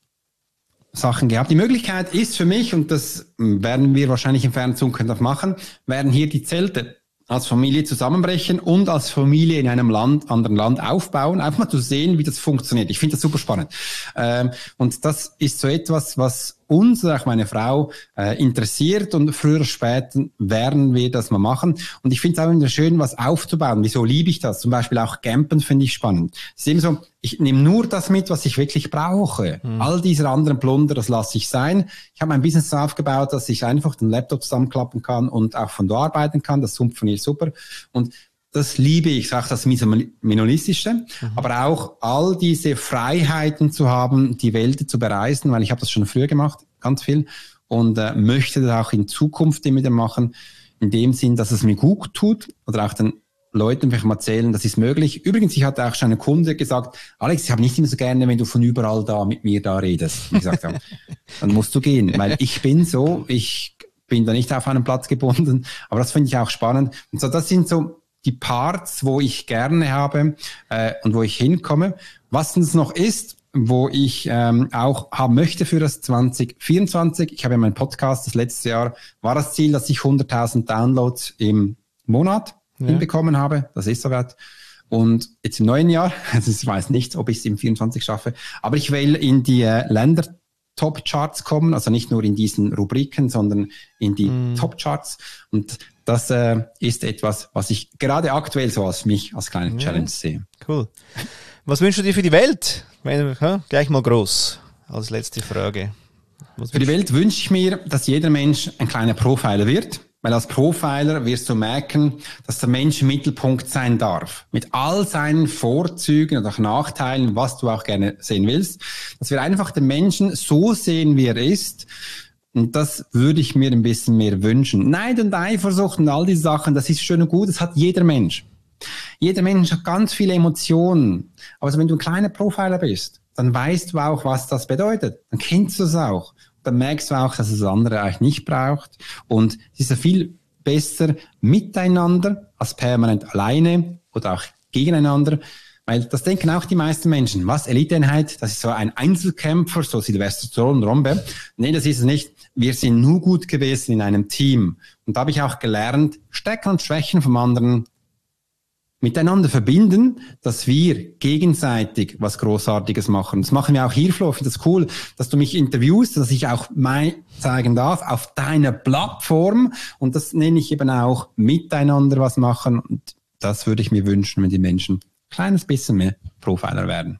Sachen gehabt. Die Möglichkeit ist für mich, und das werden wir wahrscheinlich in ferner Zukunft noch machen, werden hier die Zelte als Familie zusammenbrechen und als Familie in einem Land, anderen Land aufbauen, einfach mal zu sehen, wie das funktioniert. Ich finde das super spannend. Ähm, und das ist so etwas, was uns, auch meine Frau, äh, interessiert, und früher oder später werden wir das mal machen. Und ich finde es auch immer schön, was aufzubauen. Wieso liebe ich das? Zum Beispiel auch Campen finde ich spannend. Es ist eben so, ich nehme nur das mit, was ich wirklich brauche. Mhm. All diese anderen Plunder, das lasse ich sein. Ich habe mein Business so aufgebaut, dass ich einfach den Laptop zusammenklappen kann und auch von da arbeiten kann. Das funktioniert super. Und das liebe ich, sage das Minimalistische, mhm. aber auch all diese Freiheiten zu haben, die Welt zu bereisen, weil ich habe das schon früher gemacht, ganz viel, und äh, möchte das auch in Zukunft immer wieder machen, in dem Sinn, dass es mir gut tut, oder auch den Leuten vielleicht mal erzählen, das ist möglich. Übrigens, ich hatte auch schon einen Kunde gesagt, Alex, ich habe nicht immer so gerne, wenn du von überall da mit mir da redest. Und ich gesagt habe, dann musst du gehen, weil ich bin so, ich bin da nicht auf einen Platz gebunden, aber das finde ich auch spannend. Und so, das sind so die Parts, wo ich gerne habe äh, und wo ich hinkomme. Was uns noch ist, wo ich ähm, auch haben möchte für das zwanzig vierundzwanzig, ich habe ja meinen Podcast, das letzte Jahr war das Ziel, dass ich hunderttausend Downloads im Monat ja. hinbekommen habe. Das ist soweit. Und jetzt im neuen Jahr, also ich weiß nicht, ob ich es im vierundzwanzig schaffe, aber ich will in die äh, Länder Top-Charts kommen, also nicht nur in diesen Rubriken, sondern in die mm. Top-Charts. Und das äh, ist etwas, was ich gerade aktuell so als mich, als kleine ja. Challenge sehe. Cool. Was wünschst du dir für die Welt? Meine, ja, gleich mal groß, als letzte Frage. Was für die Welt wünsche ich mir, dass jeder Mensch ein kleiner Profiler wird. Weil als Profiler wirst du merken, dass der Mensch im Mittelpunkt sein darf. Mit all seinen Vorzügen und auch Nachteilen, was du auch gerne sehen willst. Dass wir einfach den Menschen so sehen, wie er ist. Und das würde ich mir ein bisschen mehr wünschen. Neid und Eifersucht und all diese Sachen, das ist schön und gut, das hat jeder Mensch. Jeder Mensch hat ganz viele Emotionen. Aber wenn du ein kleiner Profiler bist, dann weißt du auch, was das bedeutet. Dann kennst du es auch. Dann merkst du auch, dass es das andere eigentlich nicht braucht. Und es ist ja viel besser miteinander als permanent alleine oder auch gegeneinander. Weil das denken auch die meisten Menschen. Was, Eliteeinheit? Das ist so ein Einzelkämpfer, so Sylvester Stallone, Rombe. Nee, das ist es nicht. Wir sind nur gut gewesen in einem Team. Und da habe ich auch gelernt, Stärken und Schwächen vom anderen miteinander verbinden, dass wir gegenseitig was Großartiges machen. Das machen wir auch hier, Flo. Ich finde das cool, dass du mich interviewst, dass ich auch mein zeigen darf auf deiner Plattform. Und das nenne ich eben auch miteinander was machen. Und das würde ich mir wünschen, wenn die Menschen ein kleines bisschen mehr Profiler werden.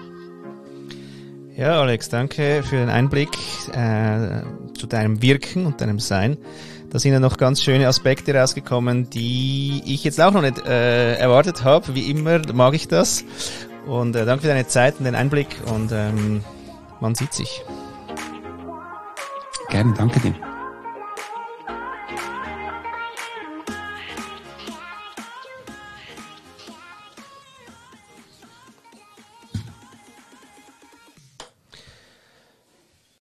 Ja, Alex, danke für den Einblick äh, zu deinem Wirken und deinem Sein. Da sind ja noch ganz schöne Aspekte rausgekommen, die ich jetzt auch noch nicht äh, erwartet habe. Wie immer mag ich das. Und äh, danke für deine Zeit und den Einblick. Und ähm, man sieht sich. Gerne, danke dir.